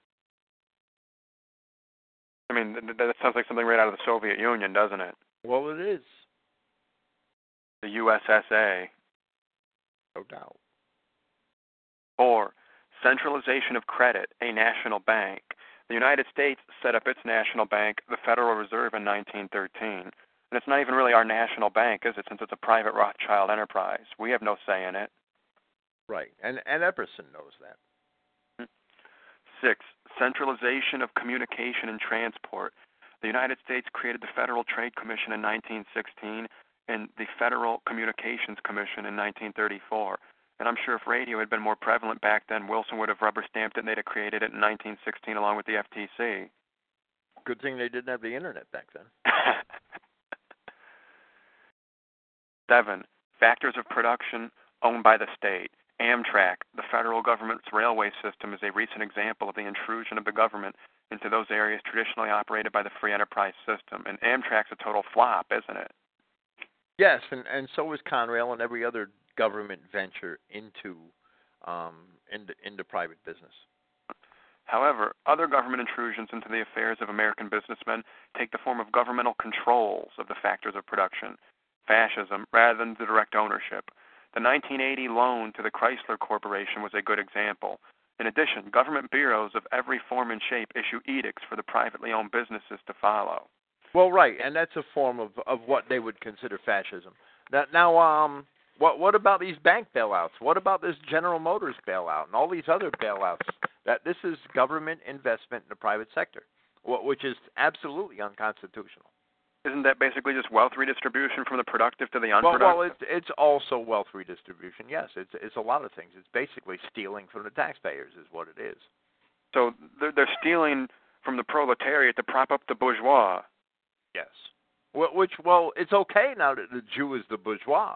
I mean, that sounds like something right out of the Soviet Union, doesn't it? Well, it is. The USSA. No doubt. 4. Centralization of credit, a national bank. The United States set up its national bank, the Federal Reserve, in 1913. And it's not even really our national bank, is it, since it's a private Rothschild enterprise? We have no say in it. Right. And Epperson knows that. 6. Centralization of communication and transport. The United States created the Federal Trade Commission in 1916 and the Federal Communications Commission in 1934. And I'm sure if radio had been more prevalent back then, Wilson would have rubber-stamped it and they'd have created it in 1916 along with the FTC. Good thing they didn't have the internet back then. 7. Factors of production owned by the state. Amtrak, the federal government's railway system, is a recent example of the intrusion of the government into those areas traditionally operated by the free enterprise system. And Amtrak's a total flop, isn't it? Yes, and so is Conrail and every other government venture into private business. However, other government intrusions into the affairs of American businessmen take the form of governmental controls of the factors of production, fascism, rather than the direct ownership. The 1980 loan to the Chrysler Corporation was a good example. In addition, government bureaus of every form and shape issue edicts for the privately owned businesses to follow. Well, right, and that's a form of what they would consider fascism. Now, what about these bank bailouts? What about this General Motors bailout and all these other bailouts? That this is government investment in the private sector, which is absolutely unconstitutional. Isn't that basically just wealth redistribution from the productive to the unproductive? Well, it's also wealth redistribution. Yes, it's a lot of things. It's basically stealing from the taxpayers, is what it is. So they're stealing from the proletariat to prop up the bourgeois. Yes. It's okay now that the Jew is the bourgeois.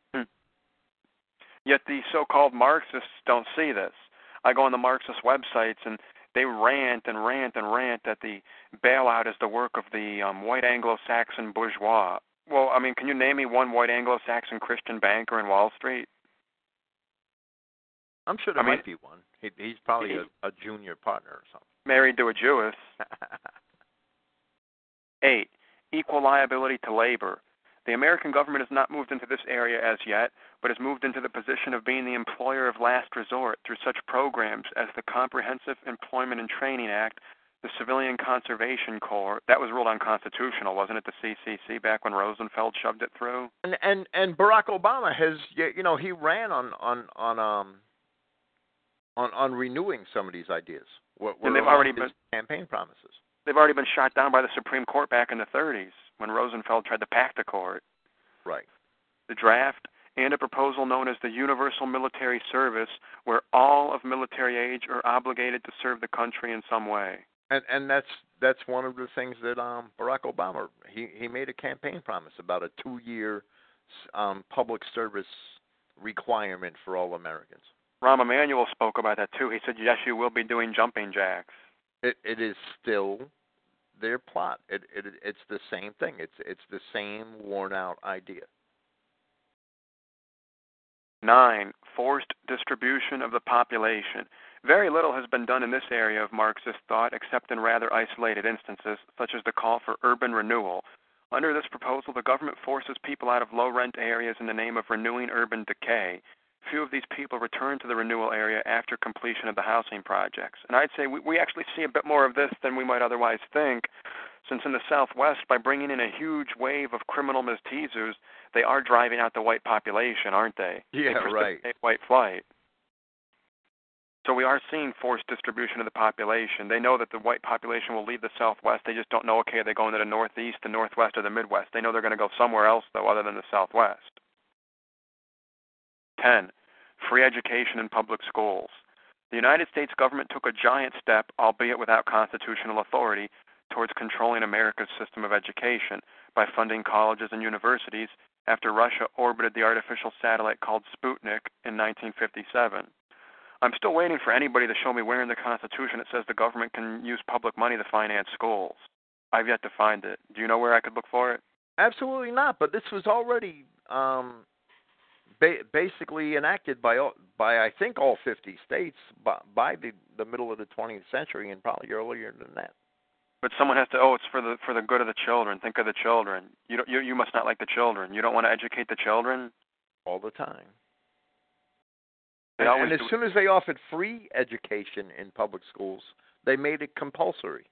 Yet the so-called Marxists don't see this. I go on the Marxist websites and they rant and rant and rant that the bailout is the work of the white Anglo-Saxon bourgeois. Well, I mean, can you name me one white Anglo-Saxon Christian banker in Wall Street? I'm sure there might be one. He's probably a junior partner or something. Married to a Jewess. 8. Equal liability to labor. The American government has not moved into this area as yet, but has moved into the position of being the employer of last resort through such programs as the Comprehensive Employment and Training Act, the Civilian Conservation Corps. That was ruled unconstitutional, wasn't it, the CCC, back when Rosenfeld shoved it through? And Barack Obama has, he ran on renewing some of these ideas. And they've already been campaign promises. They've already been shot down by the Supreme Court back in the 30s when Rosenfeld tried to pack the court. Right. The draft and a proposal known as the Universal Military Service, where all of military age are obligated to serve the country in some way. And that's one of the things that Barack Obama, he made a campaign promise about a 2-year public service requirement for all Americans. Rahm Emanuel spoke about that too. He said, yes, you will be doing jumping jacks. It is still their plot. It's the same thing. It's the same worn-out idea. 9. Forced distribution of the population. Very little has been done in this area of Marxist thought except in rather isolated instances, such as the call for urban renewal. Under this proposal, the government forces people out of low-rent areas in the name of renewing urban decay. Few of these people return to the renewal area after completion of the housing projects. And I'd say we actually see a bit more of this than we might otherwise think, since in the Southwest, by bringing in a huge wave of criminal mestizos, they are driving out the white population, aren't they? Yeah, right. White flight. So we are seeing forced distribution of the population. They know that the white population will leave the Southwest. They just don't know, okay, are they going to the Northeast, the Northwest, or the Midwest? They know they're going to go somewhere else, though, other than the Southwest. 10. Free education in public schools. The United States government took a giant step, albeit without constitutional authority, towards controlling America's system of education by funding colleges and universities after Russia orbited the artificial satellite called Sputnik in 1957. I'm still waiting for anybody to show me where in the Constitution it says the government can use public money to finance schools. I've yet to find it. Do you know where I could look for it? Absolutely not, but this was already basically enacted by I think all 50 states by the middle of the 20th century, and probably earlier than that. But someone has to. Oh, it's for the good of the children. Think of the children. You must not like the children. You don't want to educate the children. All the time. They And as soon as they offered free education in public schools, they made it compulsory.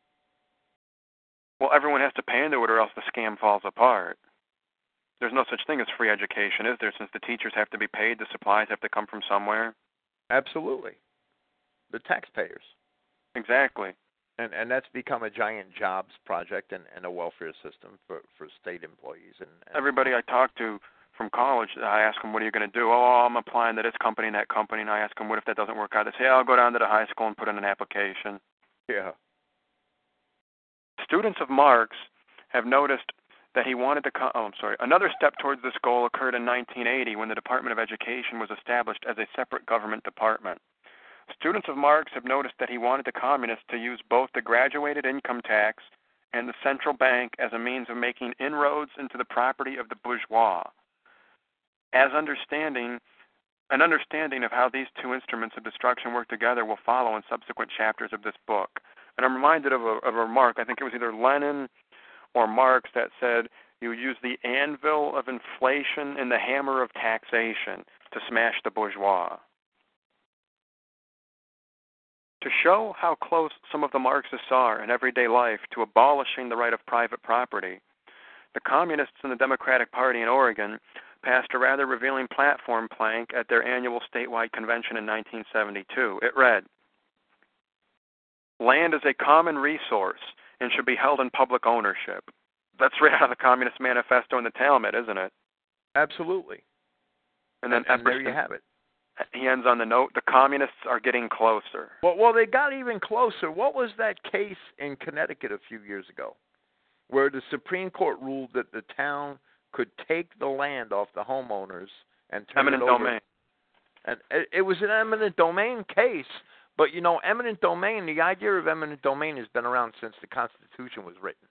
Well, everyone has to pay into it, or else the scam falls apart. There's no such thing as free education, is there? Since the teachers have to be paid, the supplies have to come from somewhere. Absolutely. The taxpayers. Exactly. And that's become a giant jobs project and a welfare system for state employees. And everybody I talk to from college, I ask them, what are you going to do? Oh, I'm applying to this company and that company. And I ask them, what if that doesn't work out? They say, I'll go down to the high school and put in an application. Yeah. Students of Marx have noticed that he wanted to Another step towards this goal occurred in 1980 when the Department of Education was established as a separate government department. Students of Marx have noticed that he wanted the communists to use both the graduated income tax and the central bank as a means of making inroads into the property of the bourgeois. An understanding of how these two instruments of destruction work together will follow in subsequent chapters of this book. And I'm reminded of a remark, I think it was either Lenin or Marx, that said, you use the anvil of inflation and the hammer of taxation to smash the bourgeois. To show how close some of the Marxists are in everyday life to abolishing the right of private property, the Communists in the Democratic Party in Oregon passed a rather revealing platform plank at their annual statewide convention in 1972. It read, "Land is a common resource and should be held in public ownership." That's right out of the Communist Manifesto in the Talmud, isn't it? Absolutely. And then and there you have it. He ends on the note, the communists are getting closer. Well, they got even closer. What was that case in Connecticut a few years ago where the Supreme Court ruled that the town could take the land off the homeowners and turn eminent it over? Domain. And it was an eminent domain case, but, eminent domain, the idea of eminent domain has been around since the Constitution was written.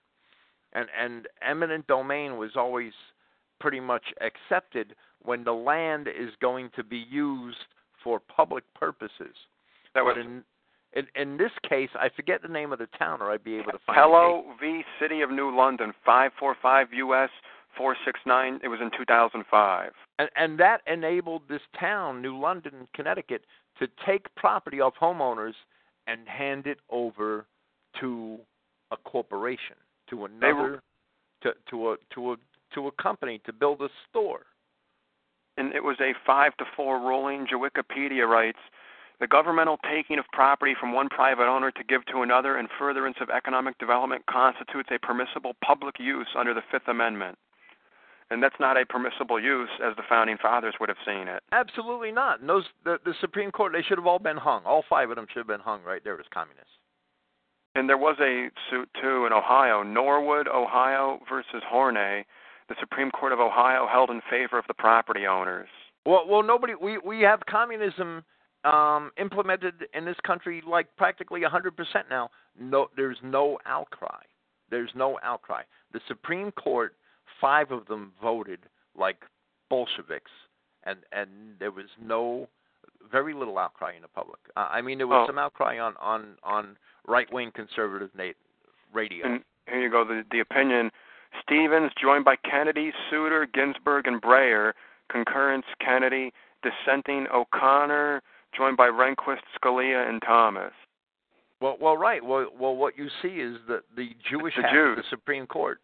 And eminent domain was always pretty much accepted when the land is going to be used for public purposes. But in this case, I forget the name of the town, or I'd be able to find it. Pello v. City of New London, 545 U.S. 469. It was in 2005. And that enabled this town, New London, Connecticut, to take property off homeowners and hand it over to a corporation, to another, to a company to build a store. And it was a 5-4 ruling. Wikipedia writes, the governmental taking of property from one private owner to give to another in furtherance of economic development constitutes a permissible public use under the Fifth Amendment. And that's not a permissible use as the Founding Fathers would have seen it. Absolutely not. And the Supreme Court, they should have all been hung. All 5 of them should have been hung right there as communists. And there was a suit, too, in Ohio, Norwood, Ohio versus Horney. The Supreme Court of Ohio held in favor of the property owners. Well, we have communism implemented in this country like practically 100% now. No, there's no outcry. There's no outcry. The Supreme Court, 5 of them voted like Bolsheviks, and there was very little outcry in the public. There was some outcry on right-wing conservative radio. And here you go, the opinion. Stevens, joined by Kennedy, Souter, Ginsburg, and Breyer. Concurrence, Kennedy. Dissenting, O'Connor, joined by Rehnquist, Scalia, and Thomas. Well, right. Well, what you see is that the Jews of the Supreme Court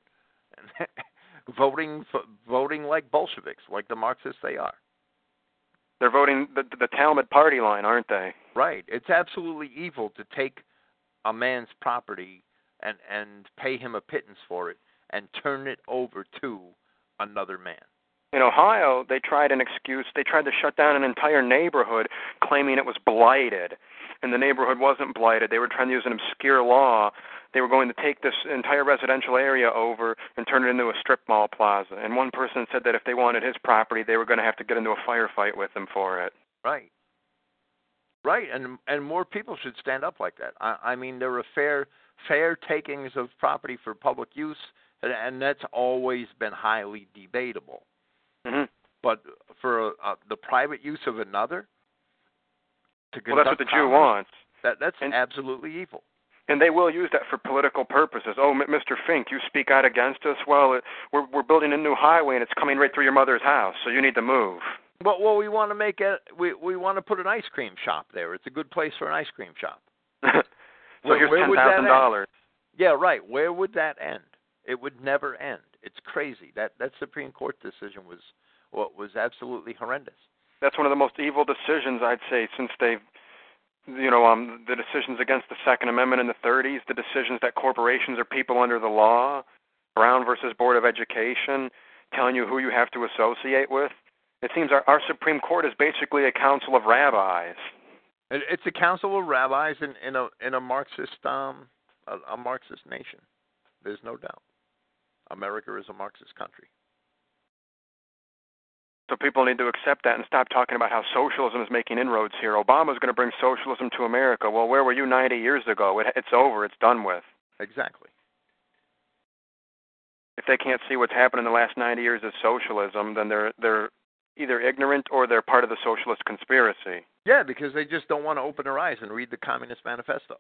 voting like Bolsheviks, like the Marxists they are. They're voting the Talmud party line, aren't they? Right. It's absolutely evil to take a man's property and pay him a pittance for it and turn it over to another man. In Ohio, they tried an excuse. They tried to shut down an entire neighborhood, claiming it was blighted. And the neighborhood wasn't blighted. They were trying to use an obscure law. They were going to take this entire residential area over and turn it into a strip mall plaza. And one person said that if they wanted his property, they were going to have to get into a firefight with him for it. Right. Right, and more people should stand up like that. There are fair takings of property for public use, and that's always been highly debatable. Mm-hmm. But for the private use of another to conduct Well, that's what the Jew commerce, wants. that's absolutely evil. And they will use that for political purposes. Oh, Mr. Fink, you speak out against us? Well, we're building a new highway, and it's coming right through your mother's house, so you need to move. Well, we want to make it. We want to put an ice cream shop there. It's a good place for an ice cream shop. So here's $10,000. Yeah, right. Where would that end? It would never end. It's crazy. That Supreme Court decision was absolutely horrendous. That's one of the most evil decisions, I'd say, since they've, the decisions against the Second Amendment in the 30s, the decisions that corporations are people under the law, Brown versus Board of Education, telling you who you have to associate with. It seems our Supreme Court is basically a council of rabbis. It's a council of rabbis in a Marxist a Marxist nation. There's no doubt. America is a Marxist country. So people need to accept that and stop talking about how socialism is making inroads here. Obama's going to bring socialism to America. Well, where were you 90 years ago? It's over. It's done with. Exactly. If they can't see what's happened in the last 90 years of socialism, then they're either ignorant or they're part of the socialist conspiracy. Yeah, because they just don't want to open their eyes and read the Communist Manifesto.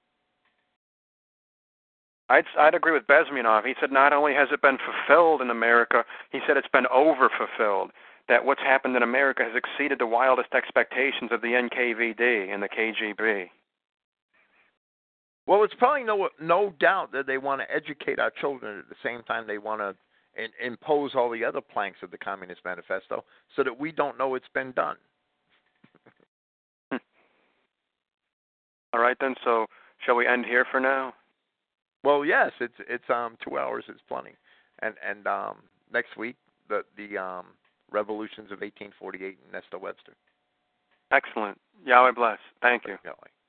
I'd agree with Bezmenov. He said not only has it been fulfilled in America, he said it's been over-fulfilled, that what's happened in America has exceeded the wildest expectations of the NKVD and the KGB. Well, it's probably no doubt that they want to educate our children at the same time they want to impose all the other planks of the Communist Manifesto so that we don't know it's been done. All right, then. So shall we end here for now? Well, yes, it's 2 hours is plenty, and next week the revolutions of 1848 and Nesta Webster. Excellent. Yahweh bless. Thank you. Yahweh.